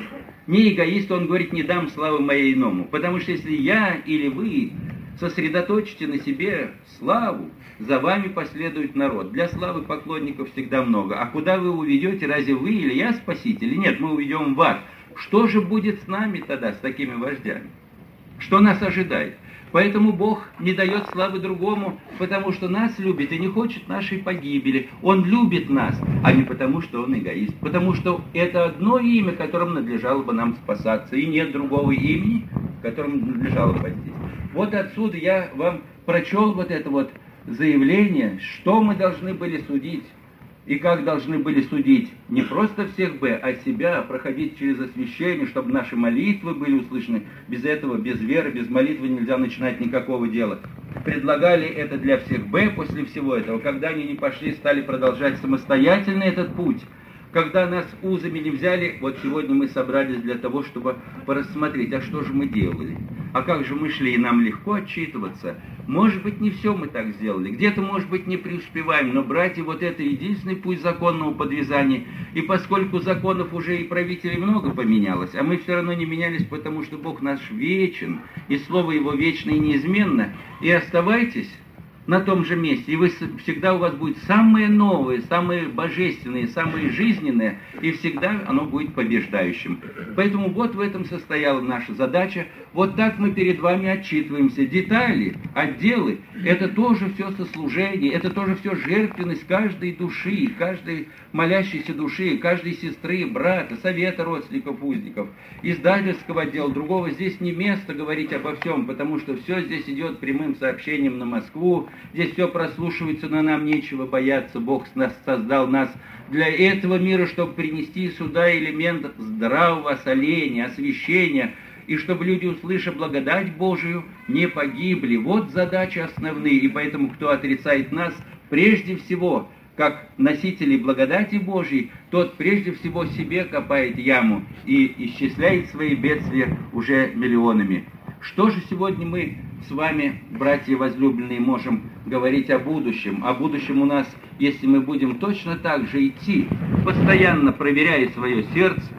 не эгоист, Он говорит, не дам славы моей иному, потому что если я или вы сосредоточите на себе славу, за вами последует народ. Для славы поклонников всегда много. А куда вы уведете, разве вы или я спасители? Нет, мы уведем в ад. Что же будет с нами тогда, с такими вождями? Что нас ожидает? Поэтому Бог не дает славы другому, потому что нас любит и не хочет нашей погибели. Он любит нас, а не потому, что Он эгоист. Потому что это одно имя, которым надлежало бы нам спасаться, и нет другого имени, которым надлежало спастись. Вот отсюда я вам прочел вот это вот заявление, что мы должны были судить, и как должны были судить не просто всех Б, а себя, проходить через освящение, чтобы наши молитвы были услышаны. Без этого, без веры, без молитвы нельзя начинать никакого дела. Предлагали это для всех Б после всего этого. Когда они не пошли, стали продолжать самостоятельно этот путь. Когда нас узами не взяли, вот сегодня мы собрались для того, чтобы порассмотреть, а что же мы делали, а как же мы шли, и нам легко отчитываться. Может быть, не все мы так сделали, где-то, может быть, не преуспеваем, но, братья, вот это единственный путь законного подвязания, и поскольку законов уже и правителей много поменялось, а мы все равно не менялись, потому что Бог наш вечен, и Слово Его вечно и неизменно, и оставайтесь на том же месте, и вы, всегда у вас будет самое новое, самое божественное, самое жизненное, и всегда оно будет побеждающим. Поэтому вот в этом состояла наша задача. Вот так мы перед вами отчитываемся. Детали, отделы, это тоже все сослужение, это тоже все жертвенность каждой души, каждой молящейся души, каждой сестры, брата, совета родственников, узников, издательского отдела. Другого здесь не место говорить обо всем, потому что все здесь идет прямым сообщением на Москву. Здесь все прослушивается, но нам нечего бояться. Бог нас создал нас для этого мира, чтобы принести сюда элемент здравого осоления, освящения, и чтобы люди, услышав благодать Божию, не погибли. Вот задачи основные, и поэтому, кто отрицает нас, прежде всего, как носителей благодати Божьей, тот прежде всего себе копает яму и исчисляет свои бедствия уже миллионами. Что же сегодня мы с вами, братья возлюбленные, можем говорить о будущем? О будущем у нас, если мы будем точно так же идти, постоянно проверяя свое сердце,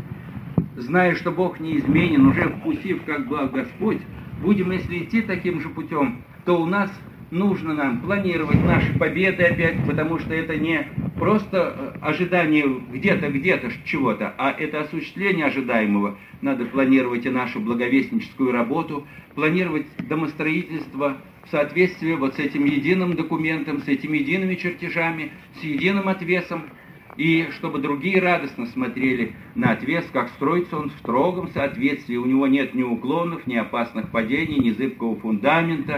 зная, что Бог неизменен, уже вкусив, как благ Господь, будем, если идти таким же путем, то у нас нужно нам планировать наши победы опять, потому что это не просто ожидание где-то, где-то чего-то, а это осуществление ожидаемого. Надо планировать и нашу благовестническую работу, планировать домостроительство в соответствии вот с этим единым документом, с этими едиными чертежами, с единым отвесом, и чтобы другие радостно смотрели на отвес, как строится он в строгом соответствии. У него нет ни уклонов, ни опасных падений, ни зыбкого фундамента.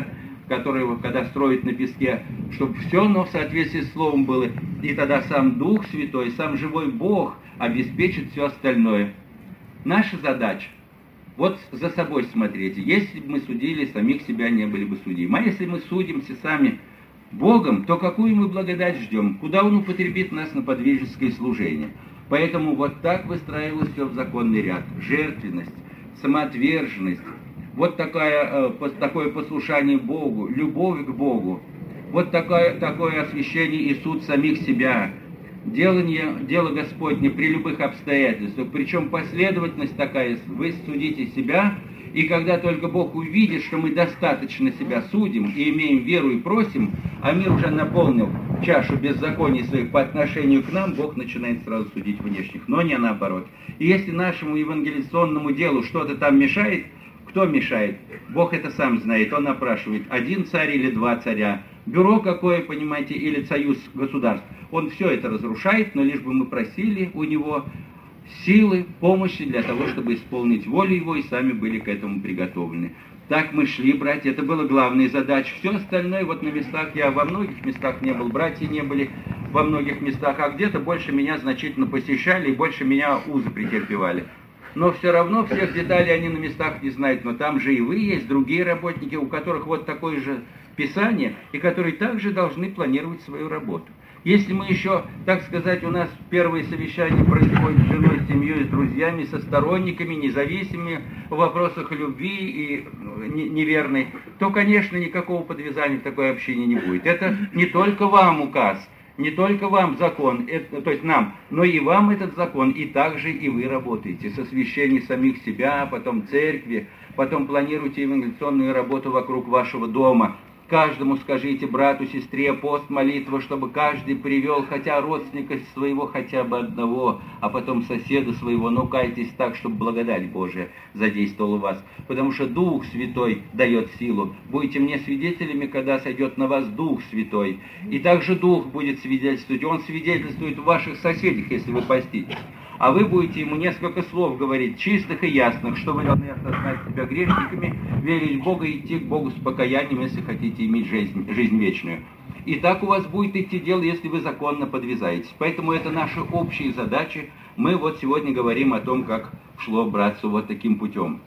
которое, когда строят на песке, чтобы все, но в соответствии с Словом было. И тогда сам Дух Святой, сам живой Бог обеспечит все остальное. Наша задача — вот за собой смотрите. Если бы мы судили, самих себя не были бы судимы. А если мы судимся сами Богом, то какую мы благодать ждем? Куда Он употребит нас на подвижническое служение? Поэтому вот так выстраивалось все в законный ряд. Жертвенность, самоотверженность, вот такое, такое послушание Богу, любовь к Богу, вот такое, такое освящение и суд самих себя, делание, дело Господне при любых обстоятельствах, причем последовательность такая: вы судите себя, и когда только Бог увидит, что мы достаточно себя судим и имеем веру и просим, а мир уже наполнил чашу беззаконий своих по отношению к нам, Бог начинает сразу судить внешних, но не наоборот. И если нашему евангелизационному делу что-то там мешает, кто мешает? Бог это сам знает, Он опрашивает, один царь или два царя, бюро какое, понимаете, или союз государств. Он все это разрушает, но лишь бы мы просили у Него силы, помощи для того, чтобы исполнить волю Его, и сами были к этому приготовлены. Так мы шли, братья, это была главная задача. Все остальное, вот на местах, я во многих местах не был, братья не были во многих местах, а где-то больше меня значительно посещали и больше меня узы претерпевали. Но все равно всех деталей они на местах не знают. Но там же и вы есть, другие работники, у которых вот такое же Писание, и которые также должны планировать свою работу. Если мы еще, так сказать, у нас первые совещания происходят с женой, с семьей, с друзьями, со сторонниками, независимыми в вопросах любви и неверной, то, конечно, никакого подвязания в такое общение не будет. Это не только вам указ, не только вам закон, это, то есть нам, но и вам этот закон, и также и вы работаете с освящением самих себя, потом церкви, потом планируете евангелизационную работу вокруг вашего дома. Каждому скажите, брату, сестре, пост, молитва, чтобы каждый привел хотя родственника своего, хотя бы одного, а потом соседа своего. Но кайтесь так, чтобы благодать Божия задействовала вас. Потому что Дух Святой дает силу. Будете мне свидетелями, когда сойдет на вас Дух Святой. И также Дух будет свидетельствовать. Он свидетельствует в ваших соседях, если вы поститесь. А вы будете ему несколько слов говорить, чистых и ясных, что вы должны осознать себя грешниками, верить в Бога и идти к Богу с покаянием, если хотите иметь жизнь, жизнь вечную. И так у вас будет идти дело, если вы законно подвязаетесь. Поэтому это наши общие задачи. Мы вот сегодня говорим о том, как шло братство вот таким путем.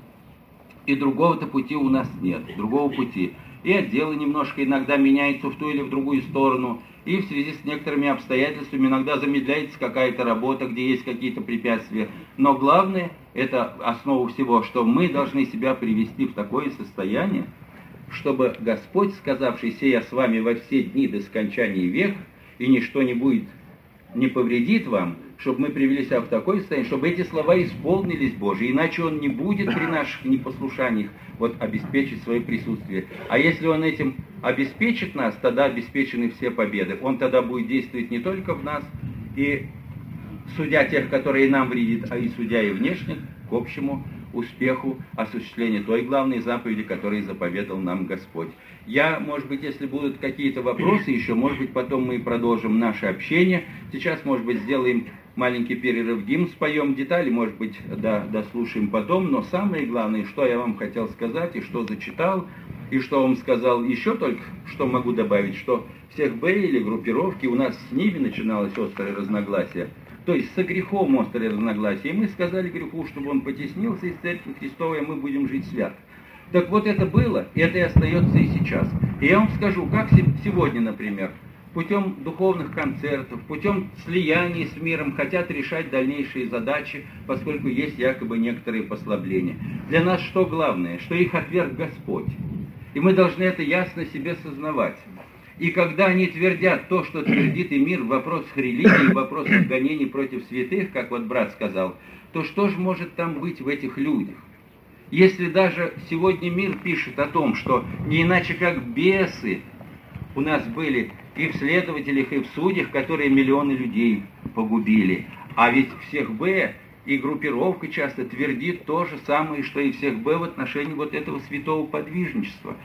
И другого-то пути у нас нет, другого пути. И отделы немножко иногда меняются в ту или в другую сторону. И в связи с некоторыми обстоятельствами иногда замедляется какая-то работа, где есть какие-то препятствия. Но главное, это основа всего, что мы должны себя привести в такое состояние, чтобы Господь, сказавший: «Се я с вами во все дни до скончания века, и ничто не будет, не повредит вам», чтобы мы привели себя в такое состояние, чтобы эти слова исполнились Божьи, иначе Он не будет при наших непослушаниях вот обеспечить свое присутствие. А если Он этим обеспечит нас, тогда обеспечены все победы. Он тогда будет действовать не только в нас, и судя тех, которые нам вредят, а и судя и внешних, к общему успеху осуществления той главной заповеди, которую заповедал нам Господь. Я, может быть, если будут какие-то вопросы еще, может быть, потом мы продолжим наше общение. Сейчас, может быть, сделаем маленький перерыв, гимн споем, детали, может быть, да, дослушаем потом. Но самое главное, что я вам хотел сказать, и что зачитал, и что вам сказал, еще только, что могу добавить, что всех Б или группировки у нас с ними начиналось острое разногласие. То есть со грехом острое разногласие. И мы сказали греху, чтобы он потеснился из Церкви Христовой, а мы будем жить свято. Так вот это было, и это и остается и сейчас. И я вам скажу, как сегодня, например, путем духовных концертов, путем слияния с миром хотят решать дальнейшие задачи, поскольку есть якобы некоторые послабления. Для нас что главное? Что их отверг Господь. И мы должны это ясно себе сознавать. И когда они твердят то, что твердит и мир в вопросах религии, в вопросах гонений против святых, как вот брат сказал, то что же может там быть в этих людях? Если даже сегодня мир пишет о том, что не иначе как бесы у нас были и в следователях, и в судьях, которые миллионы людей погубили, а ведь всех Б и группировка часто твердит то же самое, что и всех Б в отношении вот этого святого подвижничества.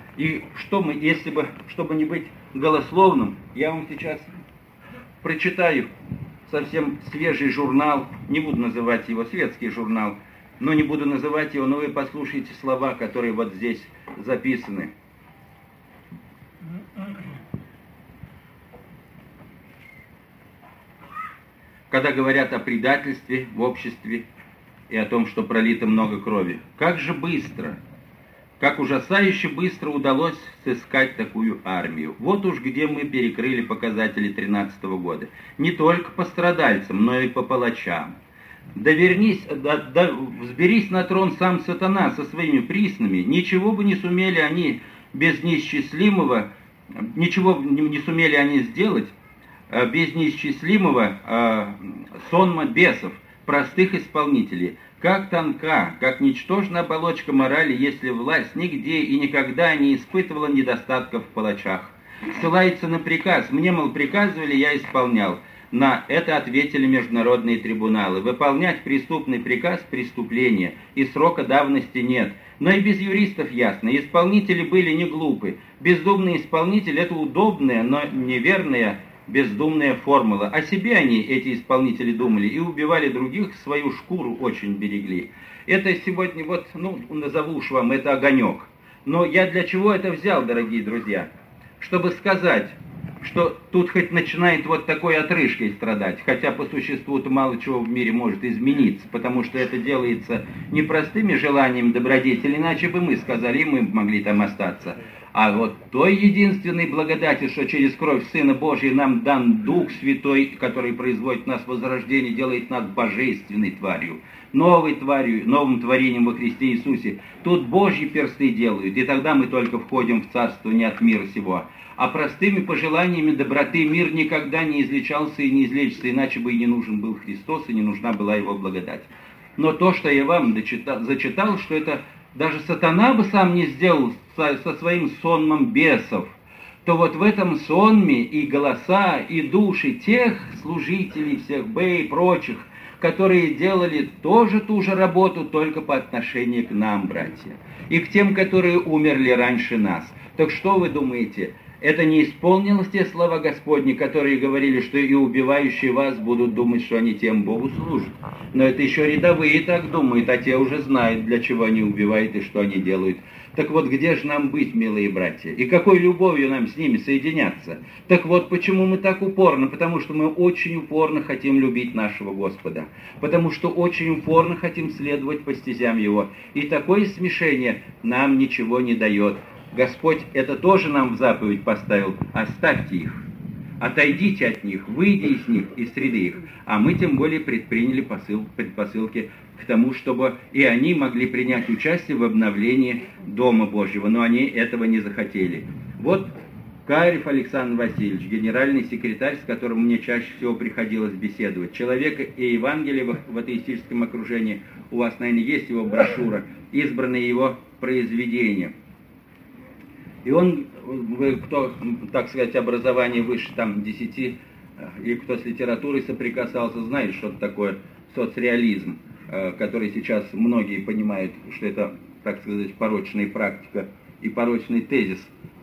И что мы, если бы, чтобы не быть голословным, я вам сейчас прочитаю совсем свежий журнал, не буду называть его светский журнал, но не буду называть его, но вы послушайте слова, которые вот здесь записаны. когда говорят о предательстве в обществе и о том, что пролито много крови. Как же быстро, как ужасающе быстро удалось сыскать такую армию. Вот уж где мы перекрыли показатели тринадцатого года. Не только по страдальцам, но и по палачам. Да вернись, да, да взберись на трон сам сатана со своими приснами, ничего бы не сумели они без неисчислимого, ничего не, не сумели они сделать без неисчислимого э, сонма бесов, простых исполнителей. Как тонка, как ничтожна оболочка морали, если власть нигде и никогда не испытывала недостатков в палачах. Ссылается на приказ. Мне, мол, приказывали, я исполнял. На это ответили международные трибуналы. Выполнять преступный приказ – преступление, и срока давности нет. Но и без юристов ясно, исполнители были не глупы. Бездумный исполнитель – это удобная, но неверная, бездумная формула. О себе они, эти исполнители, думали и убивали других, свою шкуру очень берегли. Это сегодня, вот, ну, назову уж вам, это огонек. Но я для чего это взял, дорогие друзья? Чтобы сказать, что тут хоть начинает вот такой отрыжкой страдать, хотя по существу-то мало чего в мире может измениться, потому что это делается не простыми желаниями добродетели, иначе бы мы сказали, и мы могли там остаться, а вот той единственной благодати, что через кровь Сына Божия нам дан Дух Святой, который производит в нас возрождение, делает нас божественной тварью, новой тварью, новым творением во Христе Иисусе. Тут Божьи персты делают, и тогда мы только входим в царство не от мира сего. А простыми пожеланиями доброты мир никогда не излечался и не излечится, иначе бы и не нужен был Христос, и не нужна была Его благодать. Но то, что я вам дочитал, зачитал, что это даже сатана бы сам не сделал со, со своим сонмом бесов, то вот в этом сонме и голоса, и души тех служителей, всех Б и прочих, которые делали тоже ту же работу, только по отношению к нам, братья, и к тем, которые умерли раньше нас. Так что вы думаете? Это не исполнилось те слова Господни, которые говорили, что и убивающие вас будут думать, что они тем Богу служат. Но это еще рядовые так думают, а те уже знают, для чего они убивают и что они делают. Так вот, где же нам быть, милые братья? И какой любовью нам с ними соединяться? Так вот, почему мы так упорно? Потому что мы очень упорно хотим любить нашего Господа. Потому что очень упорно хотим следовать по стезям Его. И такое смешение нам ничего не дает. Господь это тоже нам в заповедь поставил. Оставьте их, отойдите от них, выйди из них, из среды их. А мы тем более предприняли посыл, предпосылки к тому, чтобы и они могли принять участие в обновлении Дома Божьего. Но они этого не захотели. Вот Карев Александр Васильевич, генеральный секретарь, с которым мне чаще всего приходилось беседовать. Человек и Евангелие в, в атеистическом окружении. У вас, наверное, есть его брошюра, избранные его произведения. И он, кто, так сказать, образование выше там десяти, или кто с литературой соприкасался, знает, что это такое соцреализм, который сейчас многие понимают, что это, так сказать, порочная практика и порочный тезис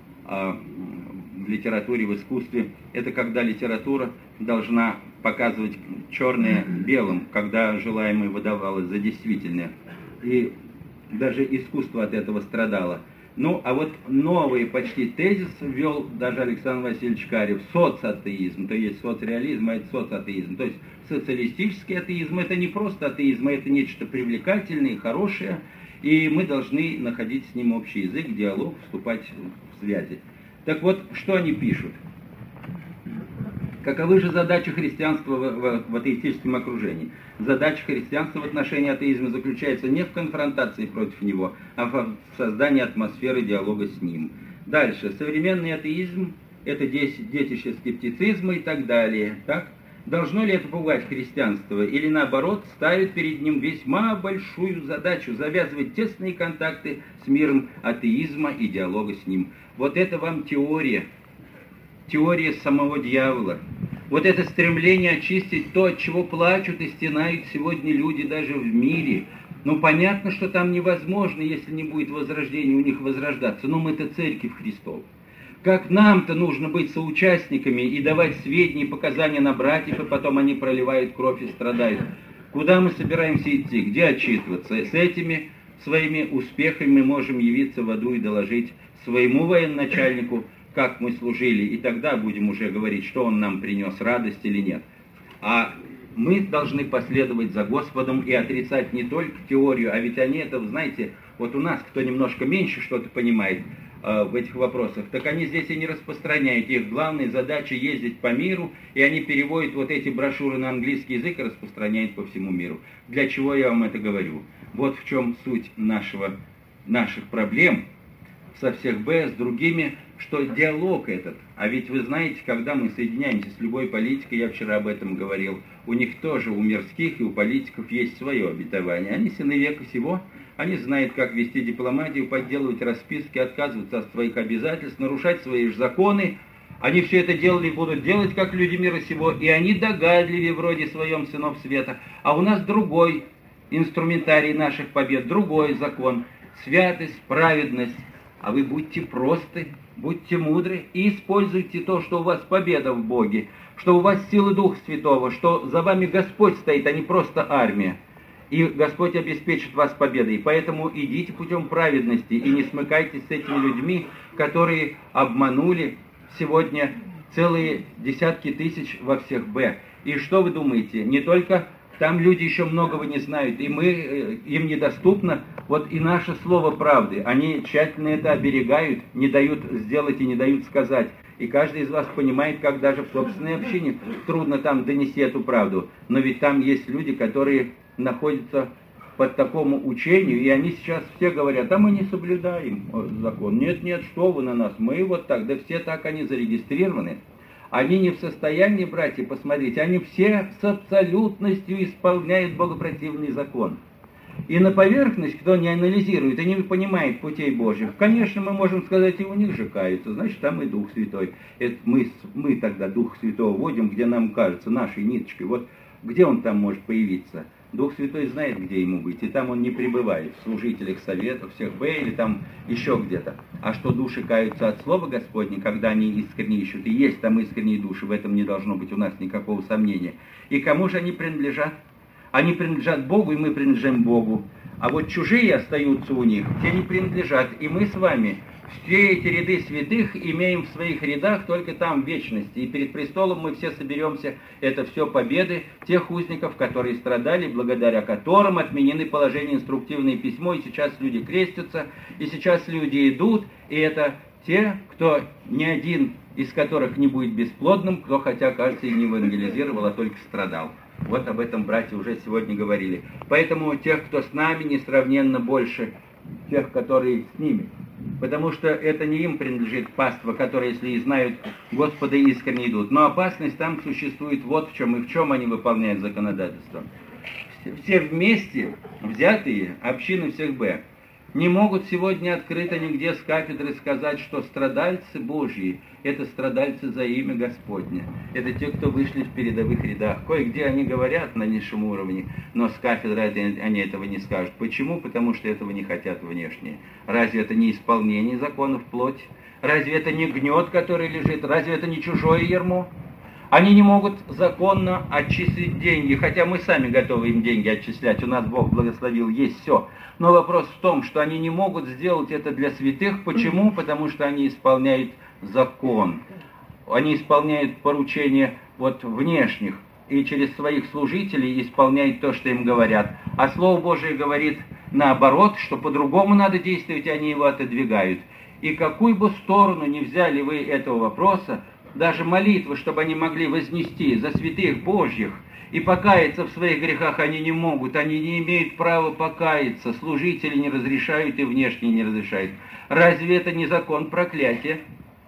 в литературе, в искусстве. Это когда литература должна показывать черное белым, когда желаемое выдавалось за действительное. И даже искусство от этого страдало. Ну, а вот новый почти тезис ввел даже Александр Васильевич Карев, соцатеизм, то есть соцреализм, а это соцатеизм. То есть социалистический атеизм – это не просто атеизм, а это нечто привлекательное, хорошее, и мы должны находить с ним общий язык, диалог, вступать в связи. Так вот, что они пишут? Каковы же задачи христианства в, в, в атеистическом окружении? Задача христианства в отношении атеизма заключается не в конфронтации против него, а в создании атмосферы диалога с ним. Дальше. Современный атеизм – это детище скептицизма и так далее. Так? Должно ли это пугать христианство? Или наоборот, ставит перед ним весьма большую задачу завязывать тесные контакты с миром атеизма и диалога с ним? Вот это вам теория. Теория самого дьявола. Вот это стремление очистить то, от чего плачут и стенают сегодня люди даже в мире. Ну, понятно, что там невозможно, если не будет возрождения, у них возрождаться. Но мы-то церковь Христова. Как нам-то нужно быть соучастниками и давать сведения и показания на братьев, и потом они проливают кровь и страдают. Куда мы собираемся идти? Где отчитываться? С этими своими успехами мы можем явиться в аду и доложить своему военачальнику, как мы служили, и тогда будем уже говорить, что он нам принес, радость или нет. А мы должны последовать за Господом и отрицать не только теорию, а ведь они это, знаете, вот у нас, кто немножко меньше что-то понимает э, в этих вопросах, так они здесь и не распространяют. Их главная задача ездить по миру, и они переводят вот эти брошюры на английский язык и распространяют по всему миру. Для чего я вам это говорю? Вот в чем суть нашего, наших проблем со всех Б, с другими, что диалог этот. А ведь вы знаете, когда мы соединяемся с любой политикой, я вчера об этом говорил, у них тоже, у мирских и у политиков есть свое обетование. Они сыны века сего, они знают, как вести дипломатию, подделывать расписки, отказываться от своих обязательств, нарушать свои же законы. Они все это делали и будут делать, как люди мира сего, и они догадливее вроде своем сынов света. А у нас другой инструментарий наших побед, другой закон, святость, праведность. А вы будьте просты, будьте мудры и используйте то, что у вас победа в Боге, что у вас сила Духа Святого, что за вами Господь стоит, а не просто армия. И Господь обеспечит вас победой. Поэтому идите путем праведности и не смыкайтесь с этими людьми, которые обманули сегодня целые десятки тысяч во всех Б. И что вы думаете, не только там люди еще многого не знают, и мы, им недоступно, вот и наше слово правды. Они тщательно это оберегают, не дают сделать и не дают сказать. И каждый из вас понимает, как даже в собственной общине трудно там донести эту правду. Но ведь там есть люди, которые находятся под такому учению, и они сейчас все говорят, а мы не соблюдаем закон. Нет, нет, что вы на нас, мы вот так, да все так они зарегистрированы. Они не в состоянии, братья, посмотрите, они все с абсолютностью исполняют богопротивный закон. И на поверхность, кто не анализирует и не понимает путей Божьих, конечно, мы можем сказать, и у них же каются, значит, там и Дух Святой. Это мы, мы тогда Дух Святого вводим, где нам кажется, нашей ниточкой. Вот где он там может появиться? Дух Святой знает, где ему быть, и там он не пребывает, в служителях советов, всех Б или там еще где-то. А что души каются от Слова Господня, когда они искренне ищут, и есть там искренние души, в этом не должно быть у нас никакого сомнения. И кому же они принадлежат? Они принадлежат Богу, и мы принадлежим Богу. А вот чужие остаются у них, те не принадлежат. И мы с вами все эти ряды святых имеем в своих рядах только там в вечности. И перед престолом мы все соберемся. Это все победы тех узников, которые страдали, благодаря которым отменены положения инструктивное письмо. И сейчас люди крестятся, и сейчас люди идут. И это те, кто ни один из которых не будет бесплодным, кто, хотя, кажется, и не евангелизировал, а только страдал. Вот об этом братья уже сегодня говорили. Поэтому тех, кто с нами, несравненно больше тех, которые с ними. Потому что это не им принадлежит паства, которые, если и знают Господа, искренне идут. Но опасность там существует вот в чем, и в чем они выполняют законодательство. Все вместе, взятые, общины всех Б, не могут сегодня открыто нигде с кафедры сказать, что страдальцы Божьи – это страдальцы за имя Господне. Это те, кто вышли в передовых рядах. Кое-где они говорят на низшем уровне, но с кафедры они этого не скажут. Почему? Потому что этого не хотят внешние. Разве это не исполнение законов плоти? Разве это не гнет, который лежит? Разве это не чужое ярмо? Они не могут законно отчислить деньги, хотя мы сами готовы им деньги отчислять, у нас Бог благословил, есть все. Но вопрос в том, что они не могут сделать это для святых. Почему? Потому что они исполняют закон. Они исполняют поручения вот внешних и через своих служителей исполняют то, что им говорят. А Слово Божие говорит наоборот, что по-другому надо действовать, и они его отодвигают. И какую бы сторону ни взяли вы этого вопроса, даже молитвы, чтобы они могли вознести за святых Божьих и покаяться в своих грехах, они не могут, они не имеют права покаяться, служители не разрешают и внешние не разрешают. Разве это не закон проклятия?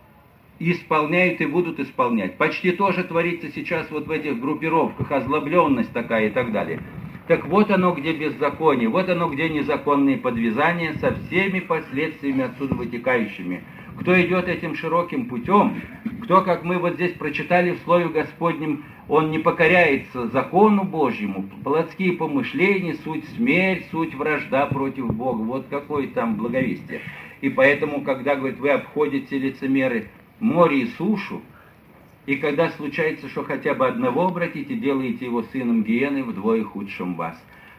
Исполняют и будут исполнять. Почти то же творится сейчас вот в этих группировках, озлобленность такая и так далее. Так вот оно, где беззаконие, вот оно, где незаконные подвязания со всеми последствиями отсюда вытекающими. Кто идет этим широким путем, кто, как мы вот здесь прочитали в Слове Господнем, он не покоряется закону Божьему, плотские помышления, суть смерть, суть вражда против Бога. Вот какое там благовестие. И поэтому, когда, говорит, вы обходите лицемеры море и сушу, и когда случается, что хотя бы одного обратите, делаете его сыном гиены вдвое худшим вас.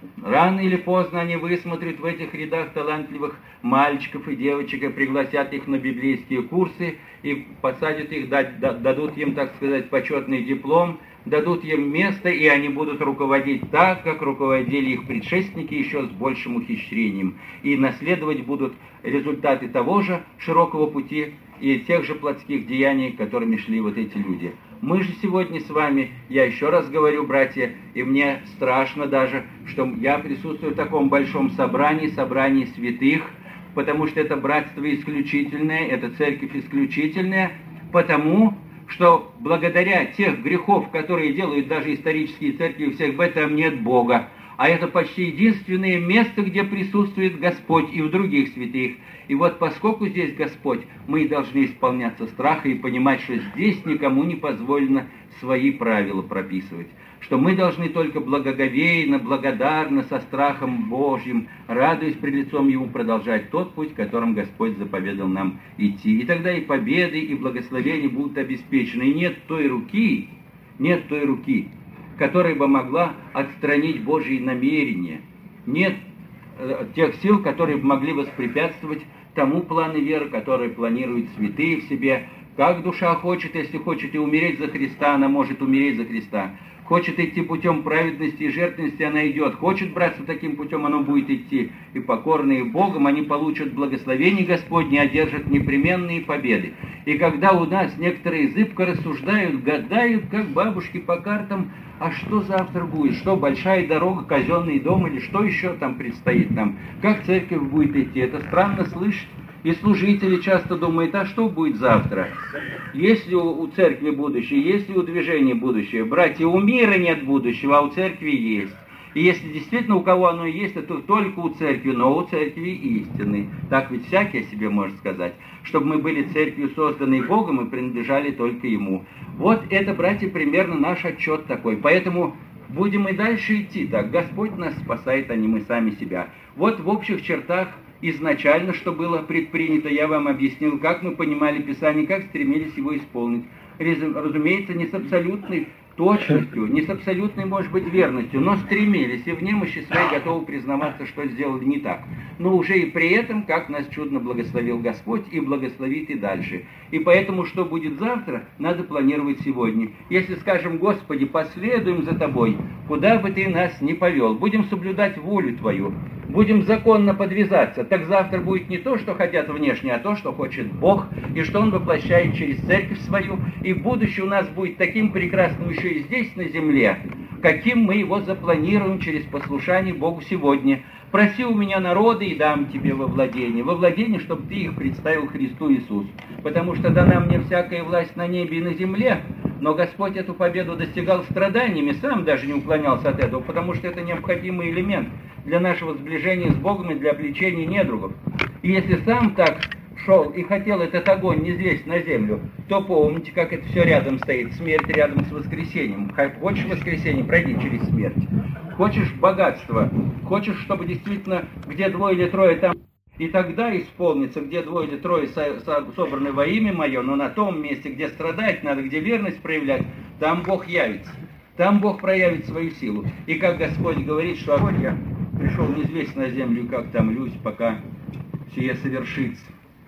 Рано или поздно они высмотрят в этих рядах талантливых мальчиков и девочек и пригласят их на библейские курсы и посадят их, дадут им, так сказать, почетный диплом, дадут им место, и они будут руководить так, как руководили их предшественники, еще с большим ухищрением. И наследовать будут результаты того же широкого пути и тех же плотских деяний, которыми шли вот эти люди. Мы же сегодня с вами, я еще раз говорю, братья, и мне страшно даже, что я присутствую в таком большом собрании, собрании святых, потому что это братство исключительное, это церковь исключительная, потому что благодаря тех грехов, которые делают даже исторические церкви, всех в этом нет Бога. А это почти единственное место, где присутствует Господь и в других святых. И вот поскольку здесь Господь, мы должны исполняться страха и понимать, что здесь никому не позволено свои правила прописывать. Что мы должны только благоговейно, благодарно, со страхом Божьим, радуясь пред лицом Его, продолжать тот путь, которым Господь заповедал нам идти. И тогда и победы, и благословения будут обеспечены. И нет той руки, нет той руки, которая бы могла отстранить Божьи намерения. Нет э, тех сил, которые бы могли воспрепятствовать тому плану веры, который планируют святые в себе. Как душа хочет, если хочет и умереть за Христа, она может умереть за Христа. Хочет идти путем праведности и жертвенности, она идет. Хочет браться таким путем, оно будет идти. И покорные Богом, они получат благословение Господне, одержат непременные победы. И когда у нас некоторые зыбко рассуждают, гадают, как бабушки по картам, а что завтра будет, что большая дорога, казенный дом, или что еще там предстоит нам, как церковь будет идти, это странно слышать. И служители часто думают, а что будет завтра? Есть ли у церкви будущее, есть ли у движения будущее? Братья, у мира нет будущего, а у церкви есть. И если действительно у кого оно есть, то только у церкви, но у церкви истины. Так ведь всякий о себе может сказать. Чтобы мы были церковью, созданной Богом, и принадлежали только Ему. Вот это, братья, примерно наш отчет такой. Поэтому будем и дальше идти так. Господь нас спасает, а не мы сами себя. Вот в общих чертах изначально, что было предпринято, я вам объяснил, как мы понимали Писание, как стремились его исполнить. Разумеется, не с абсолютной точностью, не с абсолютной, может быть, верностью, но стремились, и в немощи своей готовы признаваться, что сделали не так. Но уже и при этом, как нас чудно благословил Господь, и благословит и дальше. И поэтому, что будет завтра, надо планировать сегодня. Если скажем, Господи, последуем за Тобой, куда бы Ты нас ни повел, будем соблюдать волю Твою, будем законно подвязаться, так завтра будет не то, что хотят внешне, а то, что хочет Бог, и что Он воплощает через церковь свою, и будущее у нас будет таким прекрасным еще и здесь, на земле, каким мы его запланируем через послушание Богу сегодня. Проси у меня народы и дам тебе во владение. Во владение, чтобы ты их представил Христу Иисусу. Потому что дана мне всякая власть на небе и на земле, но Господь эту победу достигал страданиями, сам даже не уклонялся от этого, потому что это необходимый элемент для нашего сближения с Богом и для обличения недругов. И если сам так шел и хотел этот огонь не злезть на землю, то помните, как это все рядом стоит. Смерть рядом с воскресением. Хочешь воскресенье, пройди через смерть. Хочешь богатство, хочешь, чтобы действительно, где двое или трое, там и тогда исполнится, где двое или трое со- со- собраны во имя Мое, но на том месте, где страдать надо, где верность проявлять, там Бог явится. Там Бог проявит свою силу. И как Господь говорит, что огонь я пришел неизвестно на землю, как там люсь, пока сие совершится.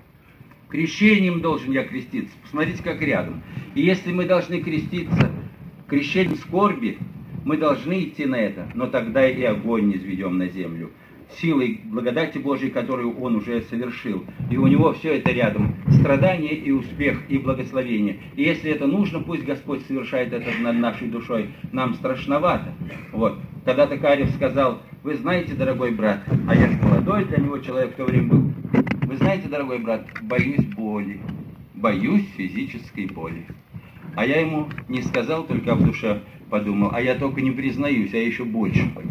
Крещением должен я креститься. Посмотрите, как рядом. И если мы должны креститься крещением скорби, мы должны идти на это, но тогда и огонь низведем на землю. Силой благодати Божией, которую Он уже совершил. И у Него все это рядом. Страдание и успех, и благословение. И если это нужно, пусть Господь совершает это над нашей душой. Нам страшновато. Вот. Когда-то Карев сказал, вы знаете, дорогой брат, а я же молодой для него человек в то время был. Вы знаете, дорогой брат, боюсь боли. Боюсь физической боли. А я ему не сказал, только в душе подумал, а я только не признаюсь, а я еще больше боюсь.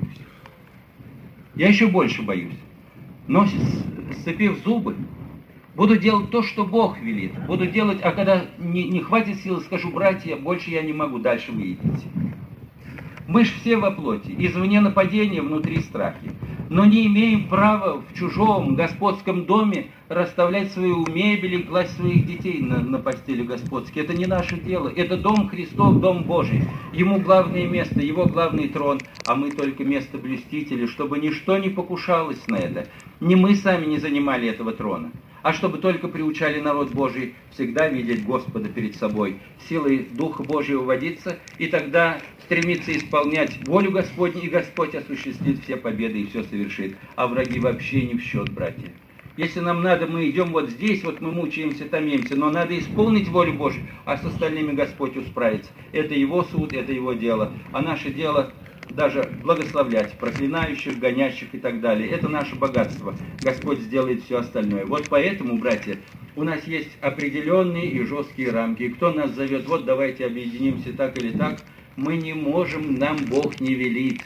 Я еще больше боюсь. Но, сцепив зубы, буду делать то, что Бог велит. Буду делать, а когда не, не хватит сил, скажу, братья, больше я не могу, дальше вы идите. Мы ж все во плоти, извне нападения, внутри страхи. Но не имеем права в чужом господском доме расставлять свою мебель и класть своих детей на, на постели господские. Это не наше дело. Это дом Христов, дом Божий. Ему главное место, его главный трон, а мы только место блюстители, чтобы ничто не покушалось на это. Не мы сами не занимали этого трона, а чтобы только приучали народ Божий всегда видеть Господа перед собой, силой Духа Божьего водиться, и тогда стремиться исполнять волю Господню, и Господь осуществит все победы и все совершит. А враги вообще не в счет, братья. Если нам надо, мы идем вот здесь, вот мы мучаемся, томимся, но надо исполнить волю Божью, а с остальными Господь усправится. Это Его суд, это Его дело. А наше дело даже благословлять проклинающих, гонящих и так далее. Это наше богатство. Господь сделает все остальное. Вот поэтому, братья, у нас есть определенные и жесткие рамки. И кто нас зовет, вот давайте объединимся так или так, мы не можем, нам Бог не велит.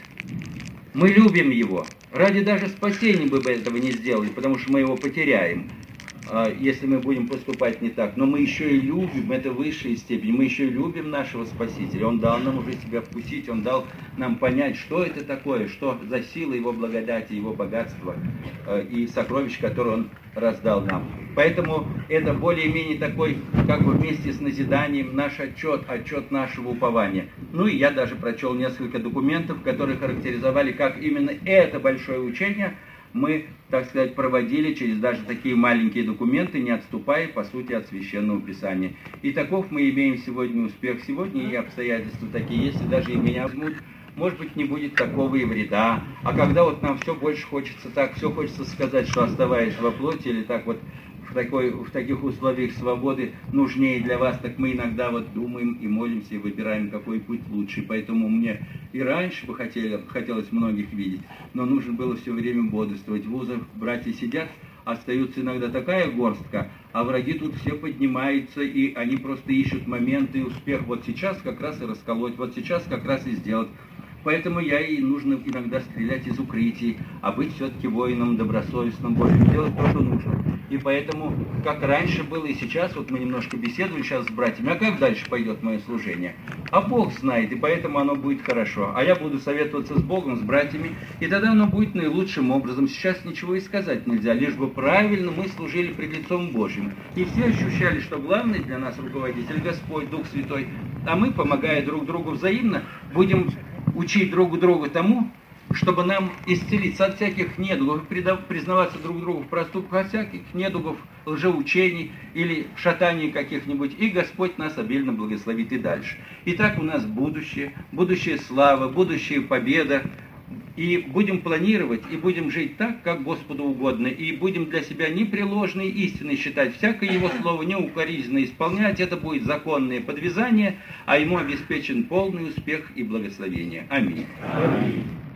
Мы любим Его. Ради даже спасения мы бы этого не сделали, потому что мы Его потеряем, если мы будем поступать не так. Но мы еще и любим, это высшая степень, мы еще и любим нашего Спасителя. Он дал нам уже себя вкусить, Он дал нам понять, что это такое, что за сила Его благодати, Его богатства и сокровищ, которые Он раздал нам. Поэтому это более-менее такой, как бы вместе с назиданием, наш отчет, отчет нашего упования. Ну и я даже прочел несколько документов, которые характеризовали, как именно это большое учение мы, так сказать, проводили через даже такие маленькие документы, не отступая, по сути, от Священного Писания. И таков мы имеем сегодня успех. Сегодня и обстоятельства такие, если даже и меня возьмут, может быть, не будет такого и вреда. А когда вот нам все больше хочется так, все хочется сказать, что оставаясь во плоти, или так вот в, такой, в таких условиях свободы нужнее для вас, так мы иногда вот думаем и молимся, и выбираем, какой путь лучше. Поэтому мне и раньше бы хотели, хотелось многих видеть, но нужно было все время бодрствовать. В вузах братья сидят, остается иногда такая горстка, а враги тут все поднимаются, и они просто ищут моменты и успех. Вот сейчас как раз и расколоть, вот сейчас как раз и сделать. Поэтому я и нужно иногда стрелять из укрытий, а быть все-таки воином добросовестным, Божьим, делать то, что нужно. И поэтому, как раньше было и сейчас, вот мы немножко беседовали сейчас с братьями, а как дальше пойдет мое служение? А Бог знает, и поэтому оно будет хорошо. А я буду советоваться с Богом, с братьями, и тогда оно будет наилучшим образом. Сейчас ничего и сказать нельзя, лишь бы правильно мы служили пред лицом Божьим. И все ощущали, что главный для нас руководитель Господь, Дух Святой, а мы, помогая друг другу взаимно, будем учить друг друга тому, чтобы нам исцелиться от всяких недугов, признаваться друг другу в проступках, от всяких недугов, лжеучений или шатаний каких-нибудь, и Господь нас обильно благословит и дальше. Итак, у нас будущее, будущая слава, будущая победа, и будем планировать, и будем жить так, как Господу угодно, и будем для себя непреложной истиной считать, всякое Его слово неукоризненно исполнять, это будет законное подвязание, а Ему обеспечен полный успех и благословение. Аминь. Аминь.